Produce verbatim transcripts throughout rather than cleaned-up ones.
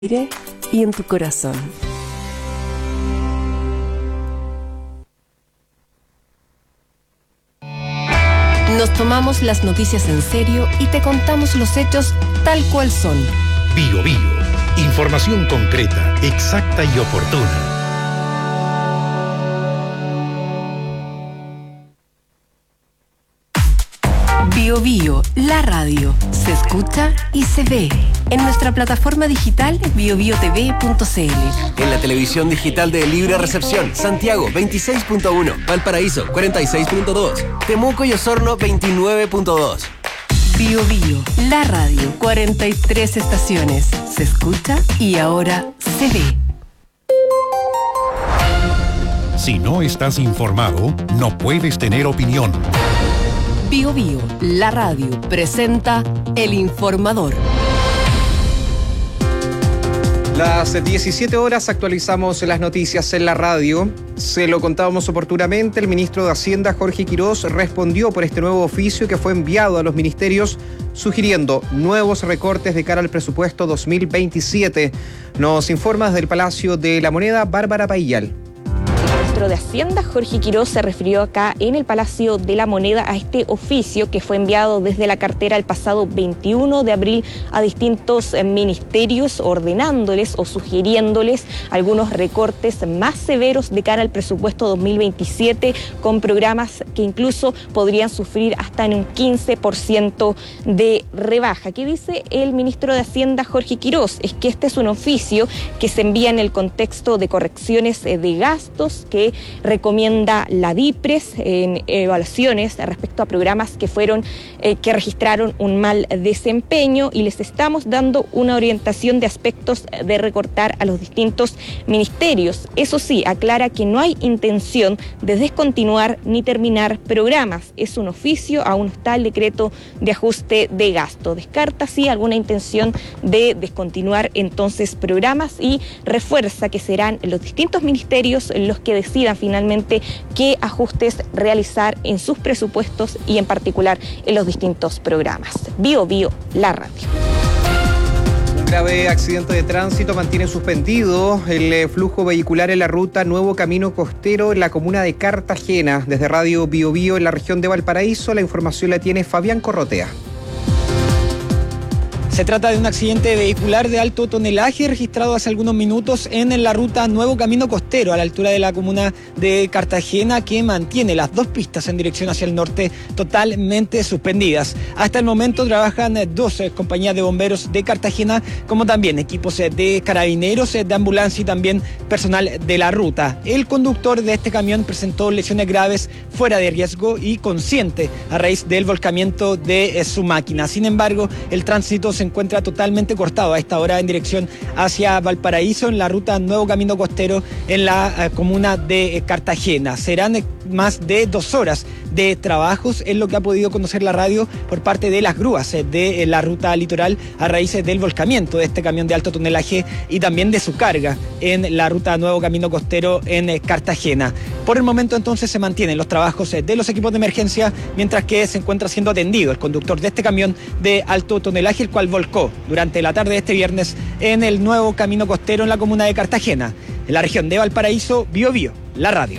y en tu corazón. Nos tomamos las noticias en serio y te contamos los hechos tal cual son. Bio Bio. Información concreta, exacta y oportuna. Bio Bio, la radio, se escucha y se ve. En nuestra plataforma digital bio bio t v punto c l. En la televisión digital de Libre Recepción, Santiago veintiséis punto uno, Valparaíso cuarenta y seis punto dos, Temuco y Osorno veintinueve punto dos. Bio Bio, la radio, cuarenta y tres estaciones. Se escucha y ahora se ve. Si no estás informado, no puedes tener opinión. Bio Bio, la radio, presenta El Informador. Las diecisiete horas actualizamos las noticias en la radio. Se lo contábamos oportunamente. El ministro de Hacienda, Jorge Quirós, respondió por este nuevo oficio que fue enviado a los ministerios sugiriendo nuevos recortes de cara al presupuesto dos mil veintisiete. Nos informa desde el Palacio de la Moneda, Bárbara Paillal. El ministro de Hacienda, Jorge Quirós, se refirió acá en el Palacio de la Moneda a este oficio que fue enviado desde la cartera el pasado veintiuno de abril a distintos ministerios, ordenándoles o sugiriéndoles algunos recortes más severos de cara al presupuesto dos mil veintisiete, con programas que incluso podrían sufrir hasta en un quince por ciento de rebaja. ¿Qué dice el ministro de Hacienda, Jorge Quirós? Es que este es un oficio que se envía en el contexto de correcciones de gastos que recomienda la DIPRES en evaluaciones respecto a programas que fueron, eh, que registraron un mal desempeño, y les estamos dando una orientación de aspectos de recortar a los distintos ministerios. Eso sí, aclara que no hay intención de descontinuar ni terminar programas. Es un oficio, aún no está el decreto de ajuste de gasto. Descarta sí alguna intención de descontinuar entonces programas y refuerza que serán los distintos ministerios los que decidan finalmente qué ajustes realizar en sus presupuestos y en particular en los distintos programas. Bio Bio, la radio. Un grave accidente de tránsito mantiene suspendido el flujo vehicular en la ruta Nuevo Camino Costero en la comuna de Cartagena. Desde Radio Bio Bio en la región de Valparaíso, la información la tiene Fabián Corrotea. Se trata de un accidente vehicular de alto tonelaje registrado hace algunos minutos en la ruta Nuevo Camino Costero, a la altura de la comuna de Cartagena, que mantiene las dos pistas en dirección hacia el norte totalmente suspendidas. Hasta el momento trabajan dos compañías de bomberos de Cartagena, como también equipos de carabineros, de ambulancia y también personal de la ruta. El conductor de este camión presentó lesiones graves fuera de riesgo y consciente a raíz del volcamiento de su máquina. Sin embargo, el tránsito se se encuentra totalmente cortado a esta hora en dirección hacia Valparaíso en la ruta Nuevo Camino Costero en la eh, comuna de eh, Cartagena. Serán eh, más de dos horas de trabajos, es lo que ha podido conocer la radio por parte de las grúas eh, de eh, la ruta litoral a raíz del volcamiento de este camión de alto tonelaje y también de su carga en la ruta Nuevo Camino Costero en eh, Cartagena. Por el momento entonces se mantienen los trabajos eh, de los equipos de emergencia, mientras que se encuentra siendo atendido el conductor de este camión de alto tonelaje, el cual volcó durante la tarde de este viernes en el Nuevo Camino Costero en la comuna de Cartagena. En la región de Valparaíso, Bio Bio, la radio.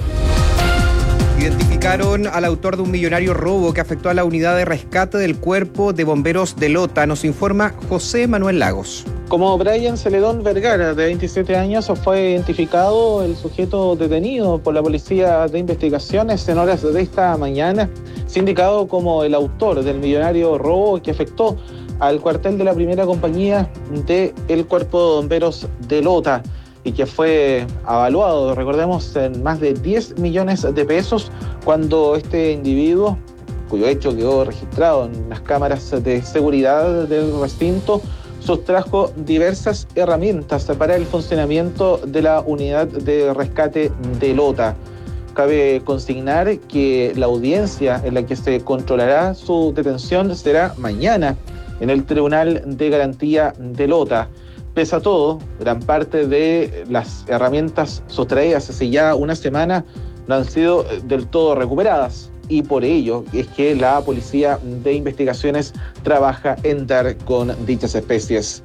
Identificaron al autor de un millonario robo que afectó a la unidad de rescate del Cuerpo de Bomberos de Lota. Nos informa José Manuel Lagos. Como Brian Celedón Vergara, de veintisiete años, fue identificado el sujeto detenido por la Policía de Investigaciones en horas de esta mañana, sindicado como el autor del millonario robo que afectó al cuartel de la primera compañía del Cuerpo de Bomberos de Lota y que fue avaluado, recordemos, en más de diez millones de pesos cuando este individuo, cuyo hecho quedó registrado en las cámaras de seguridad del recinto, sustrajo diversas herramientas para el funcionamiento de la unidad de rescate de Lota. Cabe consignar que la audiencia en la que se controlará su detención será mañana en el Tribunal de Garantía de Lota. Pese a todo, gran parte de las herramientas sustraídas hace ya una semana no han sido del todo recuperadas, y por ello es que la Policía de Investigaciones trabaja en dar con dichas especies.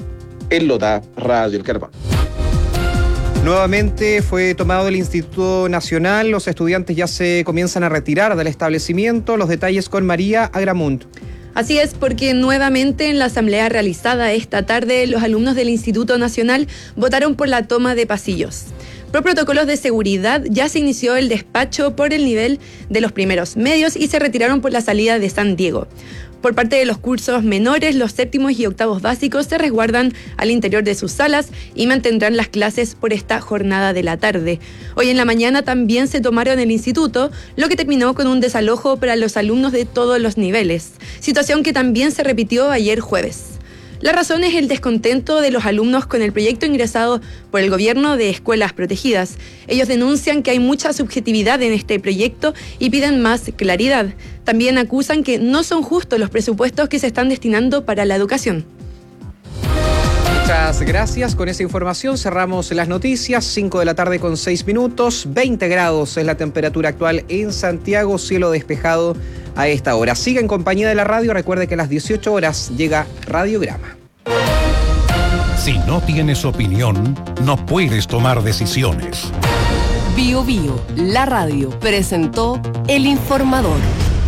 en Lota, Radio El Carbón. Nuevamente fue tomado del Instituto Nacional. Los estudiantes ya se comienzan a retirar del establecimiento. Los detalles con María Agramunt. Así es, porque nuevamente en la asamblea realizada esta tarde, los alumnos del Instituto Nacional votaron por la toma de pasillos. Por protocolos de seguridad ya se inició el despacho por el nivel de los primeros medios y se retiraron por la salida de San Diego. Por parte de los cursos menores, los séptimos y octavos básicos se resguardan al interior de sus salas y mantendrán las clases por esta jornada de la tarde. Hoy en la mañana también se tomaron el instituto, lo que terminó con un desalojo para los alumnos de todos los niveles, situación que también se repitió ayer jueves. La razón es el descontento de los alumnos con el proyecto ingresado por el gobierno de escuelas protegidas. Ellos denuncian que hay mucha subjetividad en este proyecto y piden más claridad. También acusan que no son justos los presupuestos que se están destinando para la educación. Muchas gracias. Con esa información cerramos las noticias. cinco de la tarde con seis minutos. veinte grados es la temperatura actual en Santiago. Cielo despejado a esta hora. Siga en compañía de la radio. Recuerde que a las dieciocho horas llega Radiograma. Si no tienes opinión, no puedes tomar decisiones. Bio Bio, la radio, presentó El Informador.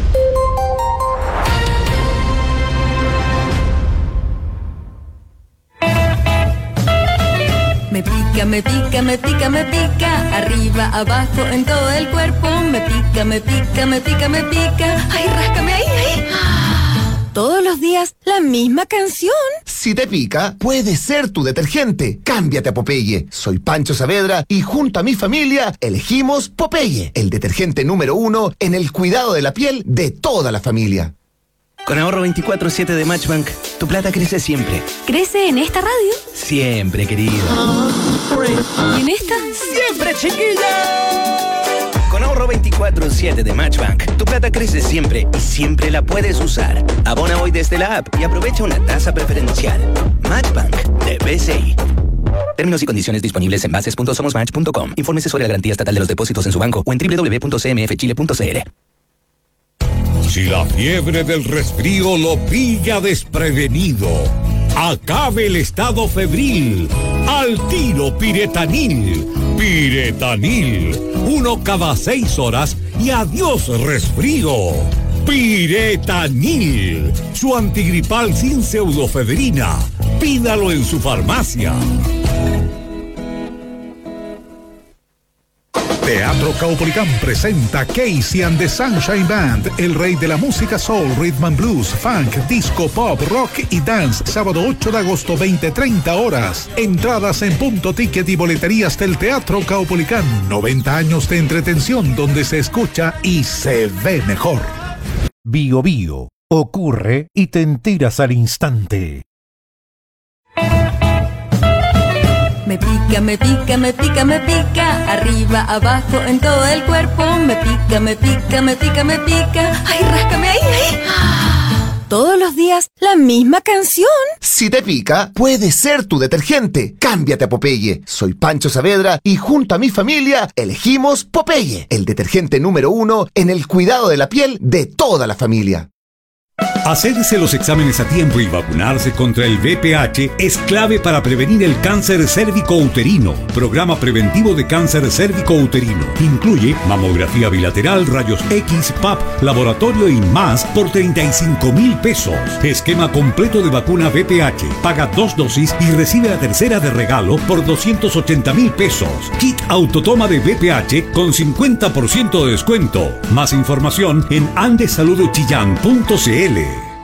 Me pica, me pica, me pica, me pica, arriba, abajo, en todo el cuerpo. Me pica, me pica, me pica, me pica. Ay, ráscame ahí, ahí. Todos los días la misma canción. Si te pica, puede ser tu detergente. Cámbiate a Popeye. Soy Pancho Saavedra y junto a mi familia elegimos Popeye, el detergente número uno en el cuidado de la piel de toda la familia. Con ahorro veinticuatro siete de Matchbank, tu plata crece siempre. ¿Crece en esta radio? Siempre, querido. ¿Y en esta? ¡Siempre, chiquilla! Con ahorro veinticuatro siete de Matchbank, tu plata crece siempre y siempre la puedes usar. Abona hoy desde la app y aprovecha una tasa preferencial. Matchbank de B C I. Términos y condiciones disponibles en bases punto somos match punto com. Infórmese sobre la garantía estatal de los depósitos en su banco o en doble u doble u doble u punto c m f chile punto c l. Si la fiebre del resfrío lo pilla desprevenido, acabe el estado febril. Al tiro Piretanil. Piretanil. Uno cada seis horas y adiós resfrío. Piretanil. Su antigripal sin pseudofedrina. Pídalo en su farmacia. Teatro Caupolicán presenta Casey and the Sunshine Band, el rey de la música soul, rhythm and blues, funk, disco, pop, rock y dance. Sábado ocho de agosto, veinte treinta horas. Entradas en Punto Ticket y boleterías del Teatro Caupolicán. noventa años de entretención donde se escucha y se ve mejor. Bio Bio. Ocurre y te enteras al instante. Me pica, me pica, me pica, me pica, arriba, abajo, en todo el cuerpo. Me pica, me pica, me pica, me pica. Ay, ráscame ahí, ahí. Todos los días la misma canción. Si te pica, puede ser tu detergente. Cámbiate a Popeye. Soy Pancho Saavedra y junto a mi familia elegimos Popeye, el detergente número uno en el cuidado de la piel de toda la familia. Hacerse los exámenes a tiempo y vacunarse contra el V P H es clave para prevenir el cáncer cérvico-uterino. Programa preventivo de cáncer cérvico-uterino. Incluye mamografía bilateral, rayos X, P A P, laboratorio y más por treinta y cinco mil pesos. Esquema completo de vacuna V P H. Paga dos dosis y recibe la tercera de regalo por doscientos ochenta mil pesos. Kit autotoma de V P H con cincuenta por ciento de descuento. Más información en andesaludochillán punto c l.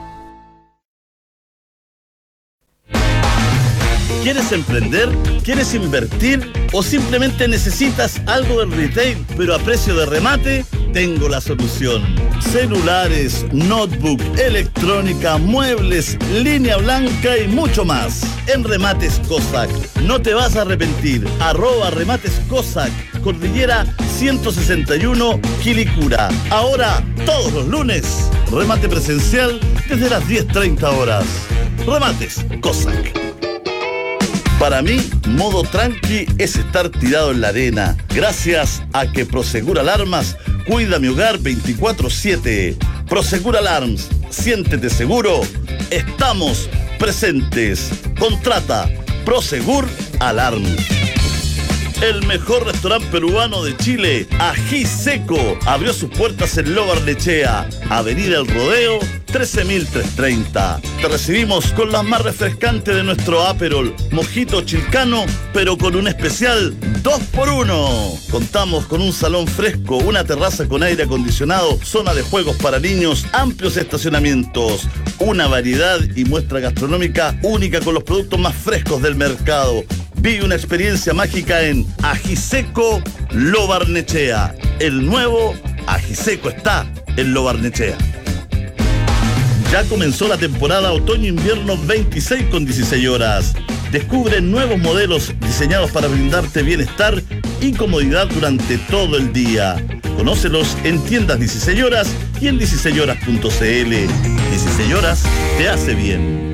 ¿Quieres emprender? ¿Quieres invertir? ¿O simplemente necesitas algo en retail pero a precio de remate? Tengo la solución. Celulares, notebook, electrónica, muebles, línea blanca y mucho más. En Remates Cossack. No te vas a arrepentir. Arroba Remates Cossack. Cordillera ciento sesenta y uno, Quilicura. Ahora, todos los lunes. Remate presencial desde las diez treinta horas. Remates Cossack. Para mí, modo tranqui es estar tirado en la arena, gracias a que Prosegur Alarmas cuida mi hogar veinticuatro siete. Prosegur Alarms, siéntete seguro, estamos presentes. Contrata Prosegur Alarm. El mejor restaurante peruano de Chile, Ají Seco, abrió sus puertas en Lo Barnechea, Avenida El Rodeo, trece mil trescientos treinta. Te recibimos con la más refrescante de nuestro Aperol, Mojito Chilcano, pero con un especial dos por uno. Contamos con un salón fresco, una terraza con aire acondicionado, zona de juegos para niños, amplios estacionamientos, una variedad y muestra gastronómica única con los productos más frescos del mercado. Vive una experiencia mágica en Ají Seco Lo Barnechea. El nuevo Ají Seco está en Lo Barnechea. Ya comenzó la temporada otoño-invierno veintiséis con dieciséis horas. Descubre nuevos modelos diseñados para brindarte bienestar y comodidad durante todo el día. Conócelos en tiendas dieciséis horas y en dieciséis horas punto c l. dieciséis horas te hace bien.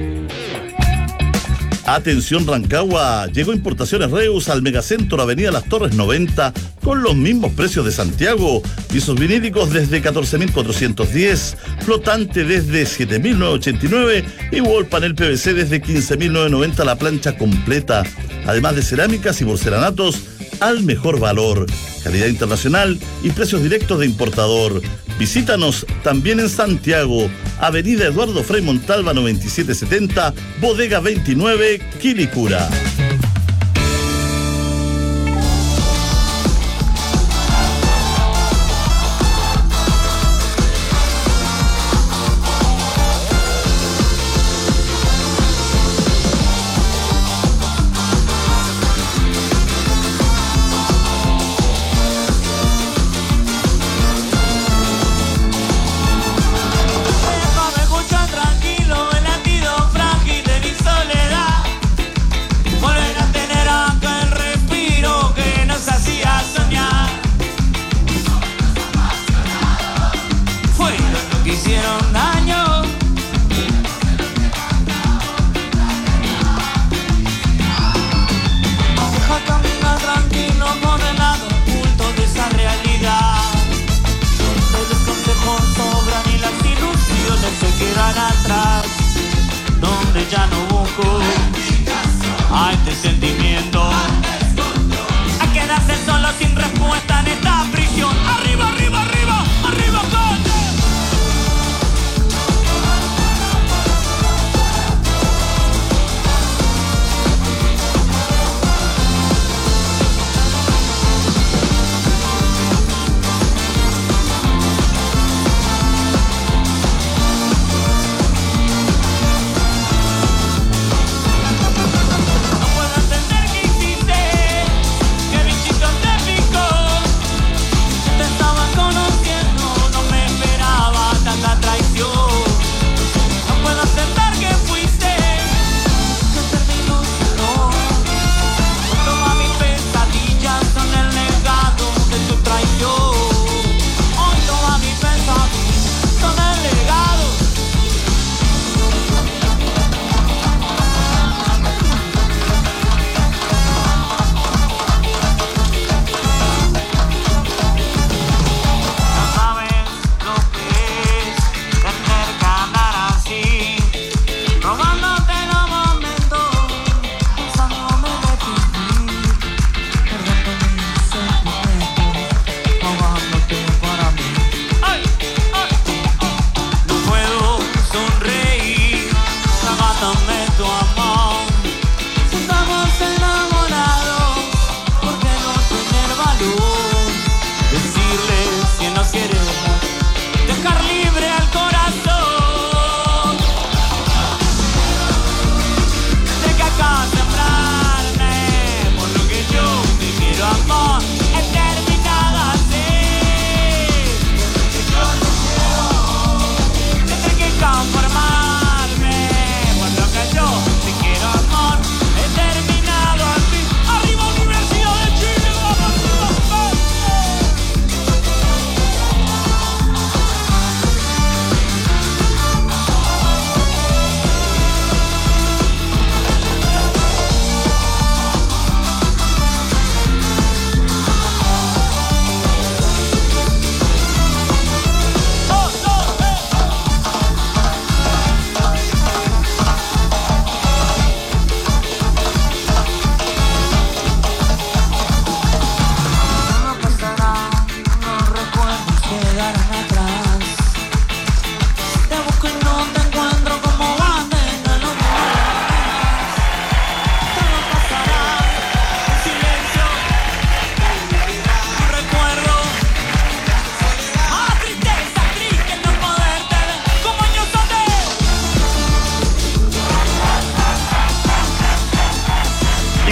Atención Rancagua, llegó Importaciones Reus al Megacentro Avenida Las Torres noventa con los mismos precios de Santiago. Pisos vinílicos desde catorce mil cuatrocientos diez, flotante desde siete mil novecientos ochenta y nueve y wall panel P V C desde quince mil novecientos noventa la plancha completa. Además de cerámicas y porcelanatos al mejor valor, calidad internacional y precios directos de importador. Visítanos también en Santiago, Avenida Eduardo Frei Montalva noventa y siete setenta, Bodega veintinueve, Quilicura.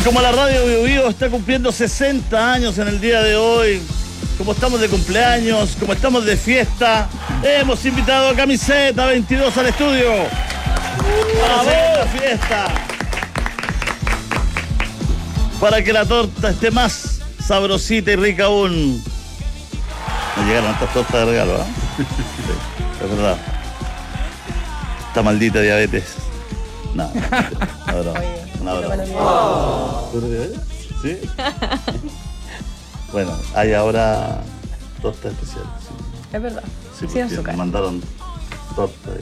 como la radio Bio Bio está cumpliendo sesenta años en el día de hoy, como estamos de cumpleaños, como estamos de fiesta, hemos invitado a Camiseta veintidós al estudio. Para hacer la fiesta. Para que la torta esté más sabrosita y rica aún. Me llegaron estas tortas de regalo, ¿eh? Sí, es verdad. Esta maldita diabetes. No, no, no. Una broma. Oh. ¿Sí? Bueno, hay ahora tortas especiales. Sí. Es verdad. Sí, sin azúcar. Me mandaron tortas.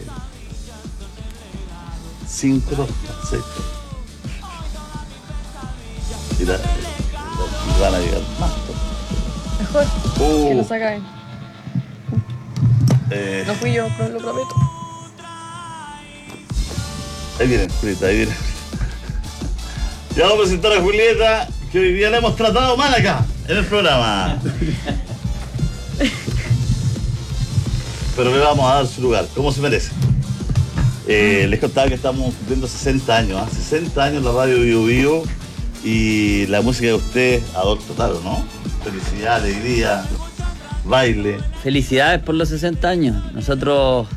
Cinco tortas, seis tortas. Y la, la, la, van a llegar más tortas. Mejor uh. que lo sacan. Eh. No fui yo, pero lo prometo. Ahí viene, Julieta, ahí viene. Ya vamos a presentar a Julieta, que hoy día la hemos tratado mal acá, en el programa. Pero le vamos a dar su lugar, como se merece. Eh, les contaba que estamos cumpliendo sesenta años, ¿eh? sesenta años la radio Bio Bio y la música de ustedes, adoro total, ¿no? Felicidad, alegría, baile. Felicidades por los sesenta años. Nosotros...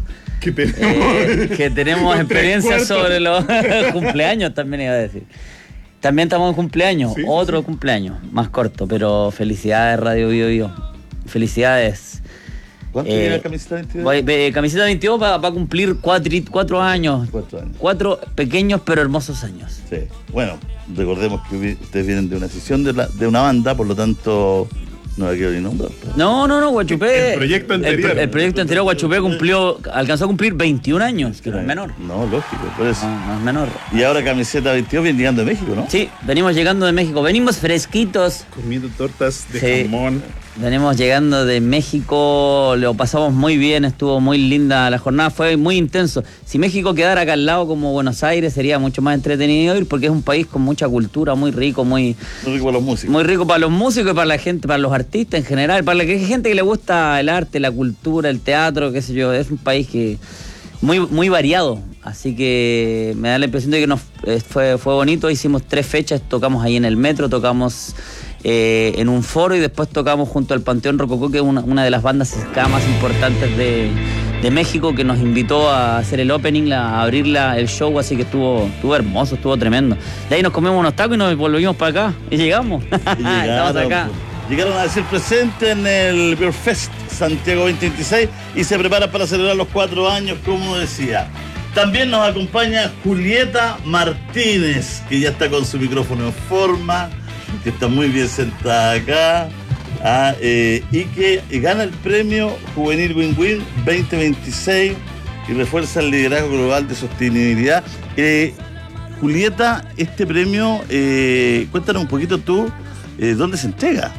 Eh, que tenemos experiencia sobre los cumpleaños, también iba a decir. También estamos en cumpleaños, sí, otro sí. cumpleaños, más corto, pero felicidades Radio Bio Bio. Felicidades. ¿Cuánto eh, lleva Camiseta veintidós? Voy, eh, Camiseta veintidós va, va a cumplir cuatro, cuatro años. Cuatro años. Cuatro pequeños pero hermosos años. Sí. Bueno, recordemos que ustedes vienen de una sesión de, la, de una banda, por lo tanto... No la quiero ni nombrar. No, no, no, Guachupé. El proyecto anterior. El, el proyecto anterior, Guachupé, cumplió, alcanzó a cumplir veintiún años, que no es menor. No, lógico, por eso. No, no es menor. Y ahora Camiseta veintidós viene llegando de México, ¿no? Sí, venimos llegando de México. Venimos fresquitos. Comiendo tortas de sí. jamón. Venimos llegando de México, lo pasamos muy bien, estuvo muy linda la jornada, fue muy intenso. Si México quedara acá al lado como Buenos Aires sería mucho más entretenido ir porque es un país con mucha cultura, muy rico, muy, muy rico para los músicos. Muy rico para los músicos y para la gente, para los artistas en general, para la gente que le gusta el arte, la cultura, el teatro, qué sé yo, es un país que muy, muy variado. Así que me da la impresión de que nos fue, fue bonito, hicimos tres fechas, tocamos ahí en el metro, tocamos... Eh, en un foro y después tocamos junto al Panteón Rococó, que es una, una de las bandas ska más importantes de, de México, que nos invitó a hacer el opening, la, a abrir la, el show, así que estuvo, estuvo hermoso, estuvo tremendo. De ahí nos comimos unos tacos y nos volvimos para acá y llegamos. Y llegaron, estamos acá. Llegaron a decir presente en el Beer Fest Santiago veinte veintiséis y se preparan para celebrar los cuatro años, como decía. También nos acompaña Julieta Martínez, que ya está con su micrófono en forma, que está muy bien sentada acá, ah, eh, y que gana el premio Juvenil Win-Win veinte veintiséis y refuerza el liderazgo global de sostenibilidad. Eh, Julieta, este premio, eh, cuéntanos un poquito tú, eh, ¿dónde se entrega?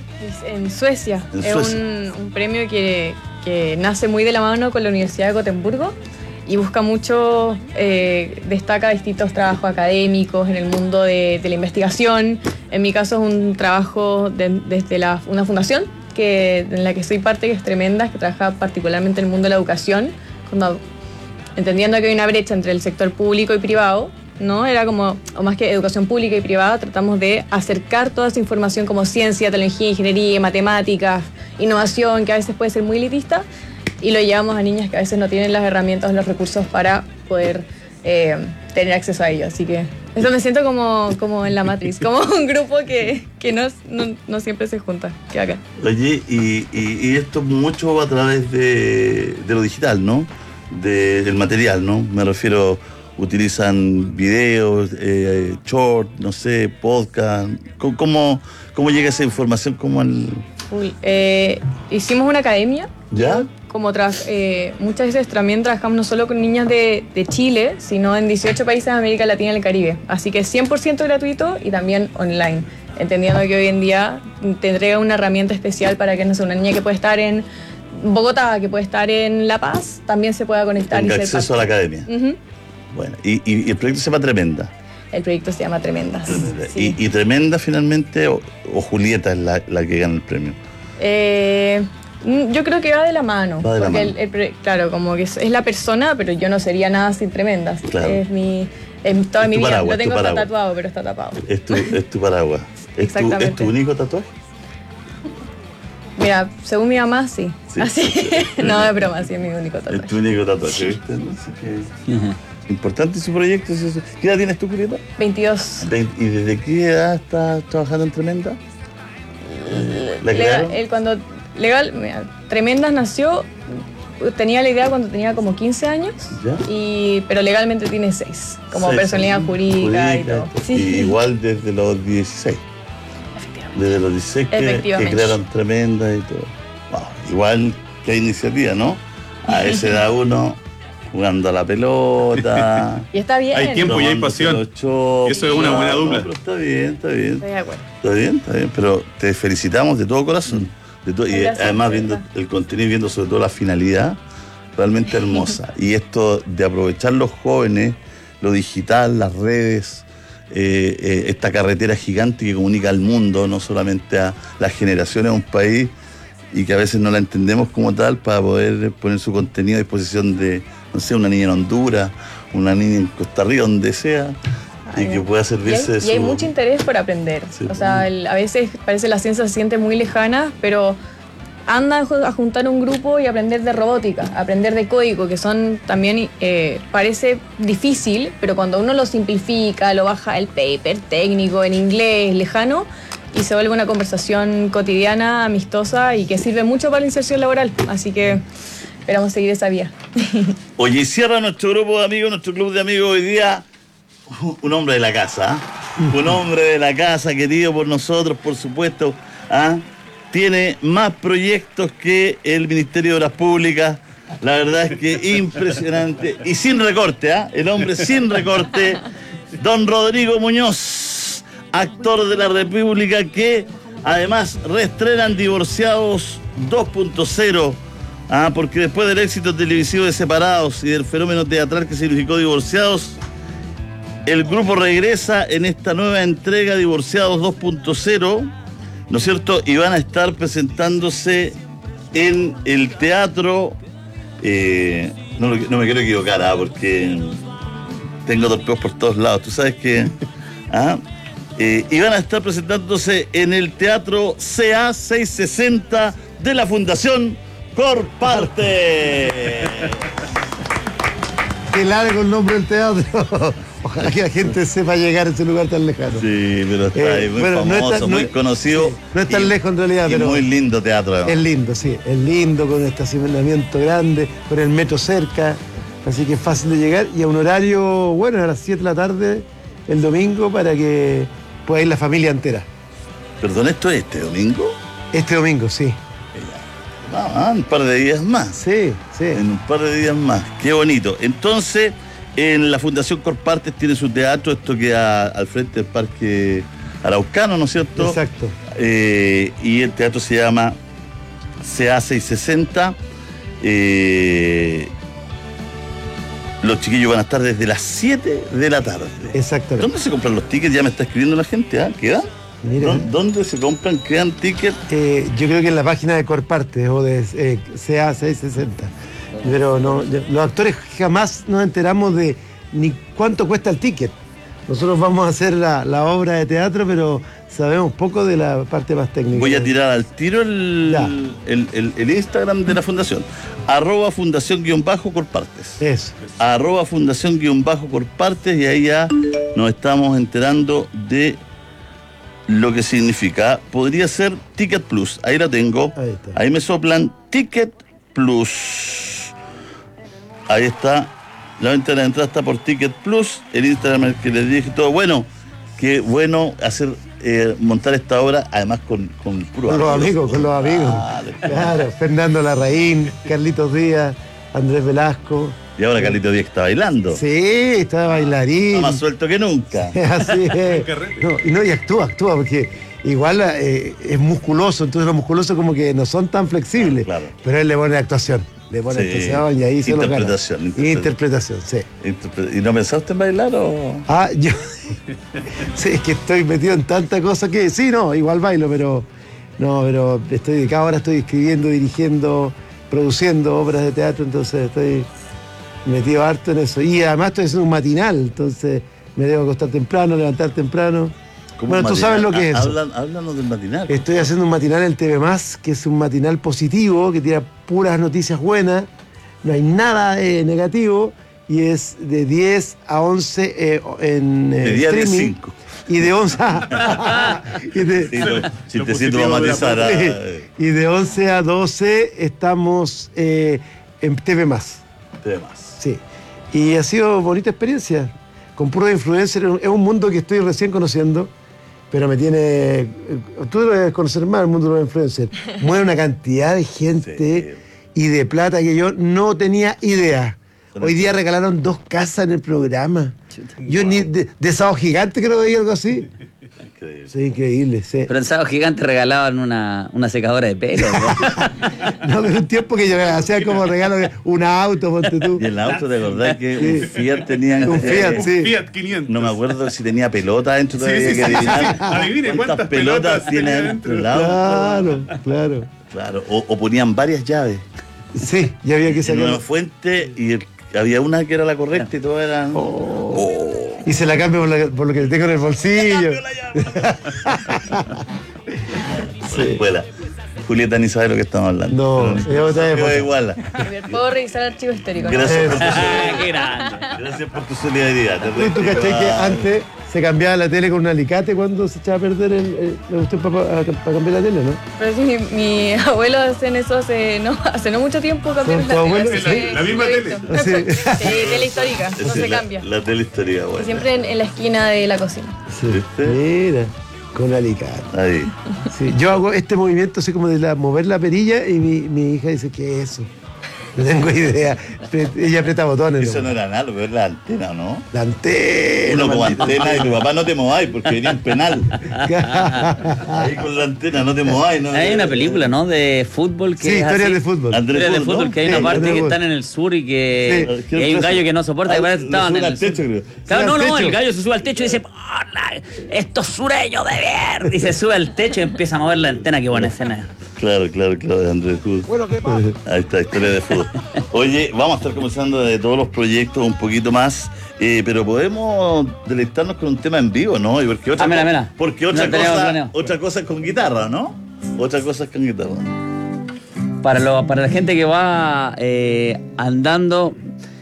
En Suecia. En es Suecia. Un, un premio que, que nace muy de la mano con la Universidad de Gotemburgo y busca mucho, eh, destaca distintos trabajos académicos en el mundo de, de la investigación. En mi caso es un trabajo de, desde la, una fundación que, en la que soy parte, que es tremenda, que trabaja particularmente en el mundo de la educación, cuando, entendiendo que hay una brecha entre el sector público y privado, ¿no? Era como, o más que educación pública y privada, tratamos de acercar toda esa información como ciencia, tecnología, ingeniería, matemáticas, innovación, que a veces puede ser muy elitista, y lo llevamos a niñas que a veces no tienen las herramientas o los recursos para poder eh, tener acceso a ello. Así que eso me siento como, como en la Matrix, como un grupo que, que no, no, no siempre se junta, que acá. Oye, y, y, y esto mucho va a través de, de lo digital, ¿no? De, del material, ¿no? Me refiero, utilizan videos, eh, short, no sé, podcast. ¿Cómo, cómo llega esa información? ¿Cómo al... Uy, eh, hicimos una academia. ¿Ya? Como tra- eh, muchas veces también trabajamos no solo con niñas de, de Chile, sino en dieciocho países de América Latina y el Caribe. Así que cien por ciento gratuito y también online. Entendiendo que hoy en día te entrega una herramienta especial para que, no sé, una niña que puede estar en Bogotá, que puede estar en La Paz, también se pueda conectar. Tenga y ser acceso a la academia. Uh-huh. Bueno, y, y, y el proyecto se llama Tremenda. El proyecto se llama Tremendas. Tremenda. Sí. Y, y Tremenda finalmente, o, o Julieta es la, la que gana el premio. Eh... Yo creo que va de la mano, va de porque la mano. El, el, claro, como que es, es la persona, pero yo no sería nada sin Tremendas. Claro. Es mi, En toda Es mi tu vida. paraguas, Lo tengo tu hasta paraguas. tatuado, pero está tapado. Es tu, es tu paraguas. ¿Es tu, Exactamente. ¿Es tu único tatuaje? Mira, según mi mamá, sí. Sí. Así. No, es broma, sí, es mi único Es tatuaje. tu único tatuaje, ¿viste? Así que, importante su proyecto. es eso. ¿Qué edad tienes tú, Julieta? veintidós. ¿Y desde qué edad estás trabajando en Tremenda? ¿La Legal, crearon? él cuando legal, mira, Tremendas nació, tenía la idea cuando tenía como quince años, ¿Ya? y, pero legalmente tiene seis, como Seis personalidad años. jurídica, y todo. Y igual desde los dieciséis. Desde los dieciséis que, que Efectivamente. crearon Tremenda y todo. Wow, igual que iniciativa, ¿no? A esa edad uno jugando a la pelota. Y está bien. Hay tiempo y hay pasión. Los chopos. Eso es una buena dupla. No, pero está bien, está bien. Estoy de acuerdo. Está bien, está bien, pero te felicitamos de todo corazón. De todo- y Gracias, además de viendo verdad. el contenido y viendo sobre todo la finalidad, realmente hermosa. Y esto de aprovechar los jóvenes, lo digital, las redes, eh, eh, esta carretera gigante que comunica al mundo, no solamente a las generaciones de un país, y que a veces no la entendemos como tal, para poder poner su contenido a disposición de, no sé, una niña en Honduras, una niña en Costa Rica, donde sea, y que pueda Y servirse hay, de y hay su... mucho interés por aprender. O sea, el- a veces parece la ciencia se siente muy lejana, pero anda a ju- a juntar un grupo y aprender de robótica, aprender de código, que son también, eh, parece difícil, pero cuando uno lo simplifica, lo baja el paper técnico en inglés, lejano, y se vuelve una conversación cotidiana, amistosa y que sirve mucho para la inserción laboral. Así que esperamos seguir esa vía. Oye, y cierra nuestro grupo de amigos, nuestro club de amigos hoy día, un hombre de la casa, ¿ah? Un hombre de la casa, querido por nosotros, por supuesto, ¿ah? Tiene más proyectos que el Ministerio de Obras Públicas, la verdad es que impresionante, y sin recorte, ¿ah? El hombre sin recorte, don Rodrigo Muñoz, actor de la República, que además reestrenan Divorciados dos punto cero. Ah, porque después del éxito televisivo de Separados y del fenómeno teatral que significó Divorciados, el grupo regresa en esta nueva entrega Divorciados dos punto cero, ¿no es cierto? Y van a estar presentándose en el teatro, eh, no, lo- no me quiero equivocar, ah, porque tengo torpeos por todos lados, tú sabes que... ah, eh, y van a estar presentándose en el teatro C A seiscientos sesenta de la Fundación Corparte. Qué largo el nombre del teatro. Ojalá que la gente sepa llegar a ese lugar tan lejano. Sí, pero está Eh, ahí muy bueno, no famoso, es tan- muy no- conocido. sí, no es tan y- lejos en realidad, y pero muy lindo teatro, además. es lindo, sí. Es lindo, con estacionamiento grande, con el metro cerca. Así que es fácil de llegar. Y a un horario, bueno, a las siete de la tarde, el domingo, para que pueda ir la familia entera. Perdón, ¿esto es este domingo? Este domingo, sí. Ah, un par de días más. Sí, sí. En un par de días más. Qué bonito. Entonces, en la Fundación Corpartes tiene su teatro, esto queda al frente del Parque Araucano, ¿no es cierto? Exacto. Eh, y el teatro se llama C A seiscientos sesenta. Eh, los chiquillos van a estar desde las siete de la tarde. Exactamente. ¿Dónde se compran los tickets? Ya me está escribiendo la gente, ¿ah? ¿Quedan? Mira. ¿Dó- ¿Dónde se compran? ¿Quedan tickets? Eh, yo creo que en la página de Corparte o de eh, C A seiscientos sesenta. Pero no, yo- los actores jamás nos enteramos de ni cuánto cuesta el ticket. Nosotros vamos a hacer la, la obra de teatro, pero sabemos poco de la parte más técnica. Voy a tirar al tiro el, el, el- el Instagram de la fundación. Arroba fundación guión bajo Corpartes. Eso. Arroba fundación guión bajo Corpartes, y ahí ya nos estamos enterando de lo que significa. Podría ser Ticket Plus. Ahí la tengo. Ahí está. Ahí me soplan Ticket Plus. Ahí está. La venta de la entrada está por Ticket Plus. El Instagram el que les dije todo. Bueno, qué bueno hacer eh, montar esta obra, además con, con puro Con los amigos, con los amigos. Claro. Claro, Fernando Larraín, Carlitos Díaz, Andrés Velasco. Y ahora Carlito Díaz está bailando. Sí, está bailarín. Está más suelto que nunca. Así es. No, y no, y actúa, actúa, porque igual eh, es musculoso, entonces los musculosos como que no son tan flexibles. Claro. Pero él le pone actuación. Le pone Sí. actuación y ahí se lo gana. Interpretación, interpretación. Interpretación, sí. Interpre- ¿Y no pensaste en bailar o...? Ah, yo. Sí, es que estoy metido en tanta cosa que. Sí, no, igual bailo, pero. No, pero estoy dedicado ahora, estoy escribiendo, dirigiendo, produciendo obras de teatro, entonces estoy. metido harto en eso. Y además estoy haciendo un matinal, entonces me debo acostar temprano, levantar temprano. Bueno, tú sabes lo que es eso. Hablan, háblanos del matinal. Estoy haciendo un matinal en T V más, que es un matinal positivo, que tiene puras noticias buenas, no hay nada eh, negativo, y es de diez a once eh, en eh, de diez streaming. De cinco. Y de once a... y de, sí, no, chistecito va a matizar. A... Y de once a doce estamos eh, en T V más. T V más. Sí. Y ha sido bonita experiencia. Con puros influencers. Es un mundo que estoy recién conociendo, pero me tiene... Tú lo debes conocer más, el mundo de los influencers. Mueve una cantidad de gente sí. y de plata que yo no tenía idea. Hoy día regalaron dos casas en el programa. Yo ni de, de Sábado Gigante creo que veía algo así. Increíble. Sí, increíble, sí. Pero en Sábado Gigante regalaban una, una secadora de pelo, ¿no? No, pero un tiempo que yo hacía como regalo un auto, ponte tú. Y el auto, de verdad que sí. un Fiat tenía... Un Fiat, eh, sí. Un Fiat quinientos. No me acuerdo si tenía pelota dentro todavía. Sí, sí, que sí, adivinar sí. Adivine cuántas, cuántas pelotas, pelotas tiene dentro el auto. Claro, claro. Claro, o, o ponían varias llaves. Sí, ya había que sacar. En una fuente y el, había una que era la correcta y todas eran... Oh. Oh. Y se la cambio por, la, por lo que le tengo en el bolsillo. Sí. Escuela. Julieta ni sabe lo que estamos hablando. No, es otra época. Igual. Puedo revisar el archivo histórico. Gracias por tu Qué grande. Gracias por tu solidaridad. ¿Y tú cachai que antes se cambiaba la tele con un alicate cuando se echaba a perder el, el, la cuestión para pa cambiar la tele, no? Pero sí, mi, mi abuelo hacen eso hace no, hace no mucho tiempo, cambiaron la tele. Sí, la, la misma tele. Sí. Sí, tele histórica, no se la, cambia. La tele histórica, bueno. Y siempre en, en la esquina de la cocina. Sí. ¿Viste? Mira, con alicate. Ahí. Sí, yo hago este movimiento así como de la, mover la perilla y mi, mi hija dice, ¿qué es eso? No tengo idea. Ella aprieta botones. Eso no era análogo, es la antena, ¿no? La antena. Uno como antena y tu papá no te mováis porque venía un penal. Ahí con la antena no te mováis. ¿No? Hay una película, ¿no? De fútbol que sí, es historia así. de fútbol. Historia de fútbol, ¿no? Que hay una sí, parte que fútbol. Están en el sur y que, sí. y hay un gallo que no soporta. Que parece que estaban en el techo, sur. creo. Claro, no, no, techo. el gallo se sube al techo y dice, ¡hola! Estos sureños de mierda. Y se sube al techo y empieza a mover la antena. Qué buena escena. Claro, claro, claro, de Andrés Cruz. Bueno, ¿qué pasa? Ahí está, historia de fútbol. Oye, vamos a estar conversando de todos los proyectos un poquito más, eh, pero podemos deleitarnos con un tema en vivo, ¿no? Porque otra, ah, mira, co- mira. Porque otra, No teníamos cosa, planeado. otra cosa es con guitarra, ¿no? Otra cosa es con guitarra. Para, lo, para la gente que va eh, andando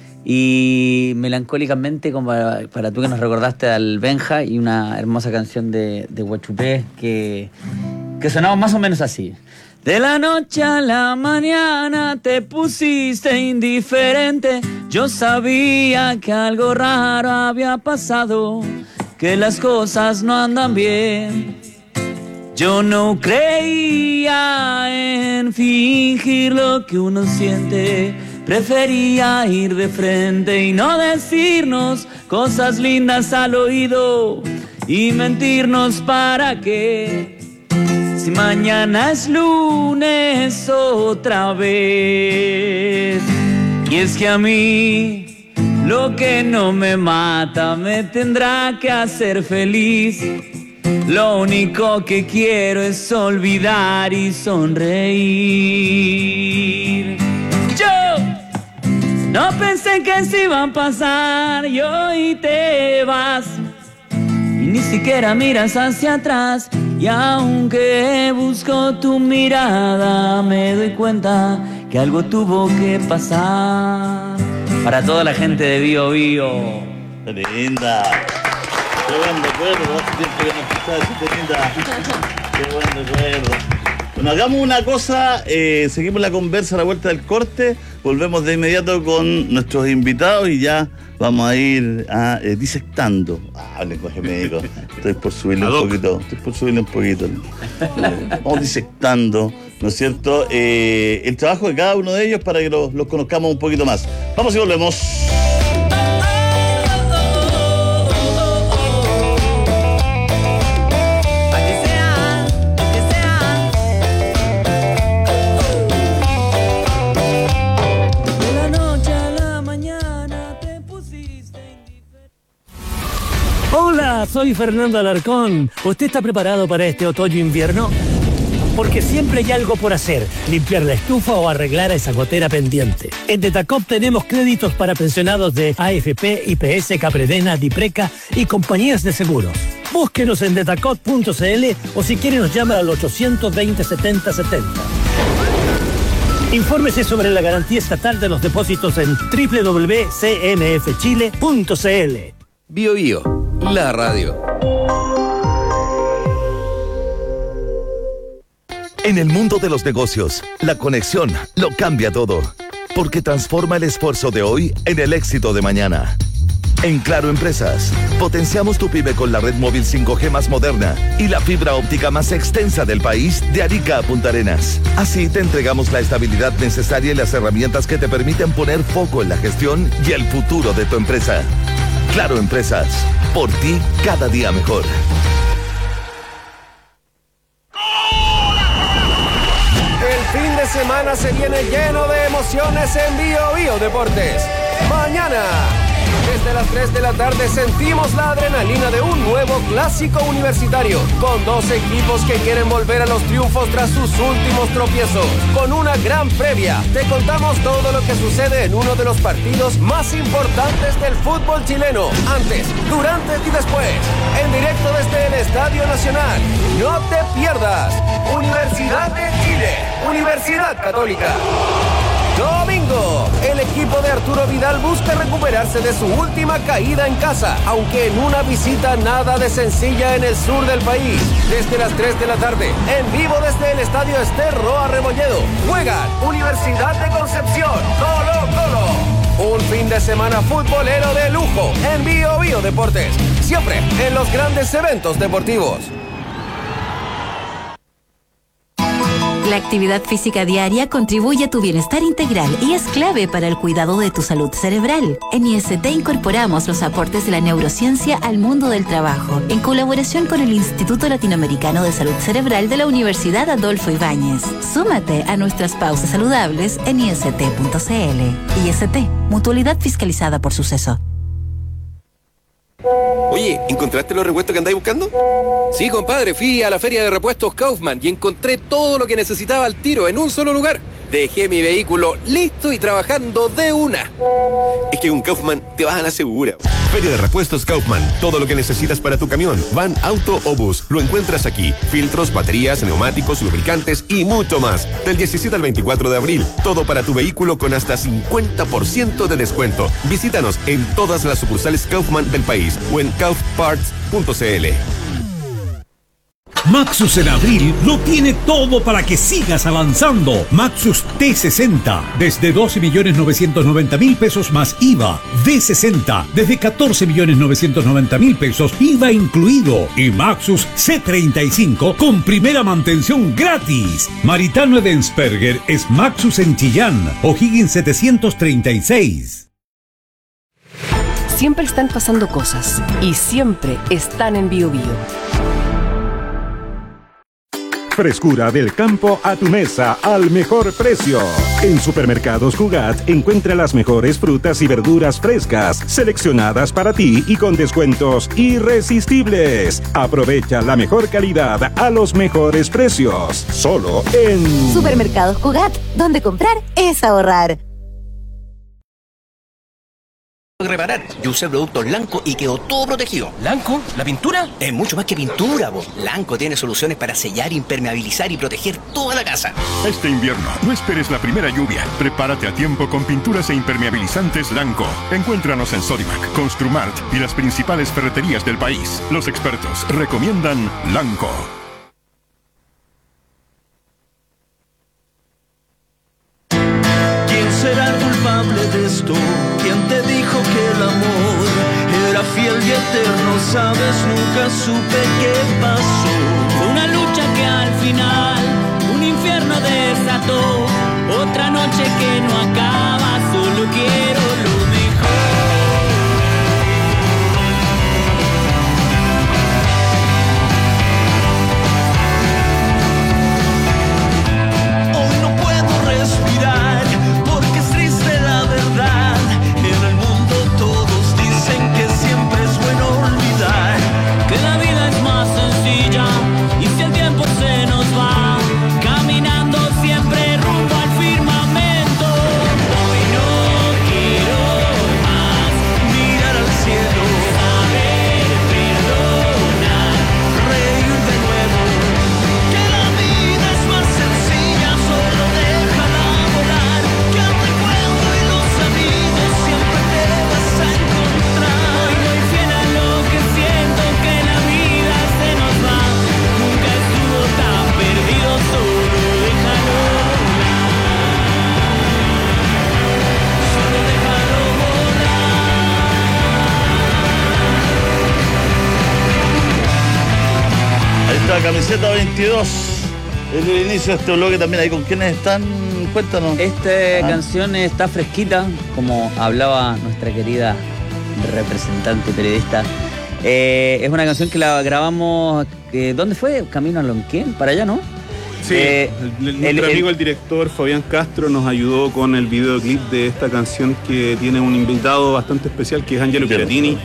y melancólicamente, como para, para tú que nos recordaste al Benja y una hermosa canción de, de Guachupé que, que sonaba más o menos así. De la noche a la mañana te pusiste indiferente. Yo sabía que algo raro había pasado, que las cosas no andan bien. Yo no creía en fingir lo que uno siente. Prefería ir de frente y no decirnos cosas lindas al oído y mentirnos para qué. Si mañana es lunes otra vez. Y es que a mí lo que no me mata me tendrá que hacer feliz. Lo único que quiero es olvidar y sonreír. Yo no pensé que se iban a pasar y hoy te vas. Y ni siquiera miras hacia atrás. Y aunque busco tu mirada, me doy cuenta que algo tuvo que pasar. Para toda la gente de Bio Bio. ¡Qué linda! ¡Qué buen recuerdo! Hace tiempo que no escuchaba esa linda. ¡Qué buen recuerdo! Bueno, hagamos una cosa, eh, seguimos la conversa a la vuelta del corte, volvemos de inmediato con nuestros invitados y ya vamos a ir a, eh, disectando. Ah, lenguaje médico. Estoy por subirle un poquito. Estoy por subirle un poquito. Eh, vamos disectando, ¿no es cierto? Eh, el trabajo de cada uno de ellos para que los, los conozcamos un poquito más. Vamos y volvemos. Hola, soy Fernando Alarcón. ¿Usted está preparado para este otoño-invierno? porque siempre hay algo por hacer, limpiar la estufa o arreglar esa gotera pendiente. En Detacop tenemos créditos para pensionados de A F P, I P S, Capredena, Dipreca y compañías de seguros. Búsquenos en detacop punto c l o si quiere nos llama al ochocientos veinte, setenta setenta. Infórmese sobre la garantía estatal de los depósitos en doble u doble u doble u punto c n f chile punto c l. Bio Bio, la radio. En el mundo de los negocios, la conexión lo cambia todo, porque transforma el esfuerzo de hoy en el éxito de mañana. En Claro Empresas, potenciamos tu pyme con la red móvil cinco G más moderna y la fibra óptica más extensa del país de Arica a Punta Arenas. Así te entregamos la estabilidad necesaria y las herramientas que te permiten poner foco en la gestión y el futuro de tu empresa. Claro Empresas, por ti cada día mejor. El fin de semana se viene lleno de emociones en Bio Bio Deportes. Mañana, desde las tres de la tarde, sentimos la adrenalina de un nuevo clásico universitario, con dos equipos que quieren volver a los triunfos tras sus últimos tropiezos. Con una gran previa, te contamos todo lo que sucede en uno de los partidos más importantes del fútbol chileno, antes, durante y después, en directo desde el Estadio Nacional. No te pierdas. Universidad de Chile, Universidad Católica. Domingo, el equipo de Arturo Vidal busca recuperarse de su última caída en casa, aunque en una visita nada de sencilla en el sur del país. Desde las tres de la tarde, en vivo desde el Estadio Ester Roa Rebolledo, juegan Universidad de Concepción, Colo Colo. Un fin de semana futbolero de lujo en Bio Bio Deportes, siempre en los grandes eventos deportivos. La actividad física diaria contribuye a tu bienestar integral y es clave para el cuidado de tu salud cerebral. En I S T incorporamos los aportes de la neurociencia al mundo del trabajo, en colaboración con el Instituto Latinoamericano de Salud Cerebral de la Universidad Adolfo Ibáñez. Súmate a nuestras pausas saludables en i s t punto c l. I S T, mutualidad fiscalizada por Suceso. Oye, ¿encontraste los repuestos que andáis buscando? Sí, compadre, fui a la feria de repuestos Kaufman y encontré todo lo que necesitaba al tiro en un solo lugar. Dejé mi vehículo listo y trabajando de una. Es que con Kaufman te vas a la segura. Feria de repuestos Kaufman. Todo lo que necesitas para tu camión, van, auto o bus, lo encuentras aquí. Filtros, baterías, neumáticos, lubricantes y mucho más. Del diecisiete al veinticuatro de abril. Todo para tu vehículo con hasta cincuenta por ciento de descuento. Visítanos en todas las sucursales Kaufman del país o en kauf parts punto c l. Maxus en abril lo tiene todo para que sigas avanzando. Maxus T sesenta desde doce millones novecientos noventa mil pesos más I V A. D sesenta desde catorce millones novecientos noventa mil pesos I V A incluido. Y Maxus C treinta y cinco con primera mantención gratis. Maritano Edensperger es Maxus en Chillán. O'Higgins setecientos treinta y seis. Siempre están pasando cosas y siempre están en Bio Bio. Frescura del campo a tu mesa al mejor precio. En Supermercados Cugat encuentra las mejores frutas y verduras frescas, seleccionadas para ti y con descuentos irresistibles. Aprovecha la mejor calidad a los mejores precios. Solo en Supermercados Cugat, donde comprar es ahorrar. Reparar. Yo usé productos Lanco y quedó todo protegido. ¿Lanco? ¿La pintura? Es mucho más que pintura, vos. Lanco tiene soluciones para sellar, impermeabilizar y proteger toda la casa. Este invierno, no esperes la primera lluvia. Prepárate a tiempo con pinturas e impermeabilizantes Lanco. Encuéntranos en Sodimac, Construmart y las principales ferreterías del país. Los expertos recomiendan Lanco. ¿Quién será el culpable de esto? ¿Quién te dijo que el amor era fiel y eterno? Sabes, nunca supe qué pasó. Fue una lucha que al final un infierno desató. Otra noche que no acaba, solo quiero lo que la vida es más sencilla. Camiseta veintidós. En el inicio de este bloque también ahí con quiénes están, cuéntanos. Esta ah. canción está fresquita, como hablaba nuestra querida representante periodista. Eh, es una canción que la grabamos, eh, ¿dónde fue? Camino a Lonquén, para allá, ¿no? Sí, eh, el, el, nuestro el, amigo el director Fabián Castro nos ayudó con el videoclip de esta canción que tiene un invitado bastante especial que es Angelo Piratini.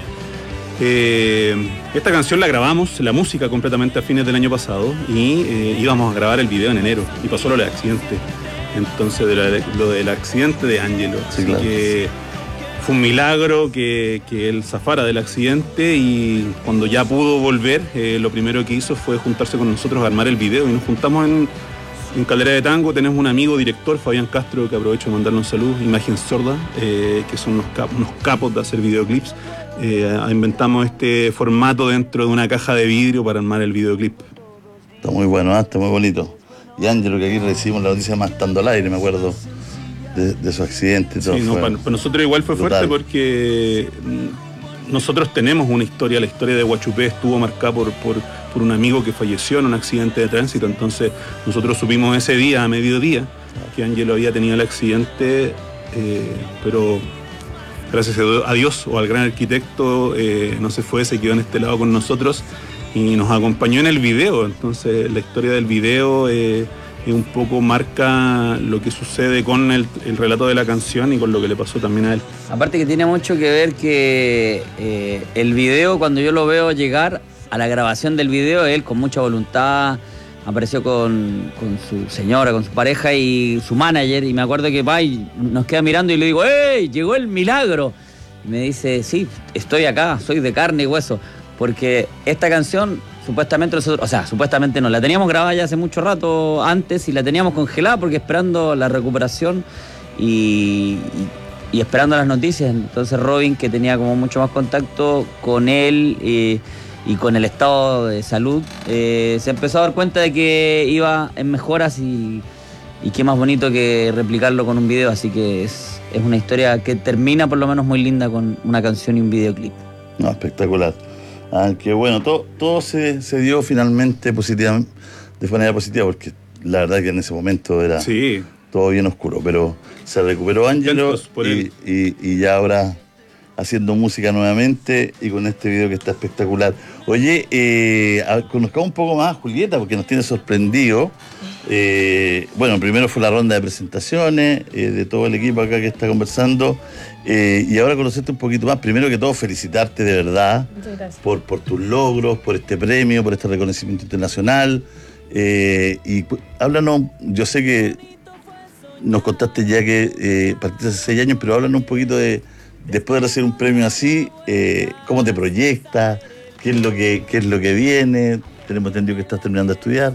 Eh, esta canción la grabamos, la música completamente a fines del año pasado y eh, íbamos a grabar el video en enero y pasó lo del accidente. Entonces de la, lo del accidente de Angelo. Sí, Así claro. que fue un milagro que, que él zafara del accidente y cuando ya pudo volver, eh, lo primero que hizo fue juntarse con nosotros a armar el video y nos juntamos en, en Caldera de Tango. Tenemos un amigo director, Fabián Castro, que aprovecho de mandarle un saludo, Imagen Sorda, eh, que son unos capos, unos capos de hacer videoclips. Eh, inventamos este formato dentro de una caja de vidrio para armar el videoclip. Está muy bueno, ¿eh? Está muy bonito. Y Ángelo, que aquí recibimos la noticia más estando al aire, me acuerdo, de, de su accidente y todo. Sí, no, para, para nosotros igual fue brutal. fuerte porque nosotros tenemos una historia, la historia de Guachupé estuvo marcada por, por, por un amigo que falleció en un accidente de tránsito, entonces nosotros supimos ese día, a mediodía, que Ángelo había tenido el accidente, eh, pero gracias a Dios o al gran arquitecto eh, no se fue, se quedó en este lado con nosotros y nos acompañó en el video. Entonces la historia del video eh, un poco marca lo que sucede con el, el relato de la canción y con lo que le pasó también a él. Aparte que tiene mucho que ver que eh, el video, cuando yo lo veo llegar a la grabación del video, él con mucha voluntad apareció con, con su señora, con su pareja y su manager, y me acuerdo que va y nos queda mirando y le digo, ¡ey! Llegó el milagro. Y me dice, sí, estoy acá, soy de carne y hueso, porque esta canción supuestamente nosotros, o sea, supuestamente no, la teníamos grabada ya hace mucho rato antes y la teníamos congelada porque esperando la recuperación y, y, y esperando las noticias. Entonces Robin, que tenía como mucho más contacto con él eh, y con el estado de salud, eh, se empezó a dar cuenta de que iba en mejoras y, y qué más bonito que replicarlo con un video, así que es, es una historia que termina por lo menos muy linda con una canción y un videoclip. No, espectacular. Ah, que bueno, todo, todo se, se dio finalmente positivamente, de manera positiva, porque la verdad que en ese momento era sí. todo bien oscuro, pero se recuperó Ángelo y, y, y ya ahora haciendo música nuevamente y con este video que está espectacular. Oye, eh, a, conozcamos un poco más a Julieta porque nos tiene sorprendido. Eh, bueno, primero fue la ronda de presentaciones eh, de todo el equipo acá que está conversando eh, y ahora conocerte un poquito más. Primero que todo, felicitarte de verdad por, por tus logros, por este premio, por este reconocimiento internacional. Eh, y háblanos, yo sé que nos contaste ya que eh, partiste hace seis años, pero háblanos un poquito de después de hacer un premio así, eh, ¿cómo te proyectas? ¿Qué es lo que, qué es lo que viene? Tenemos entendido que estás terminando de estudiar.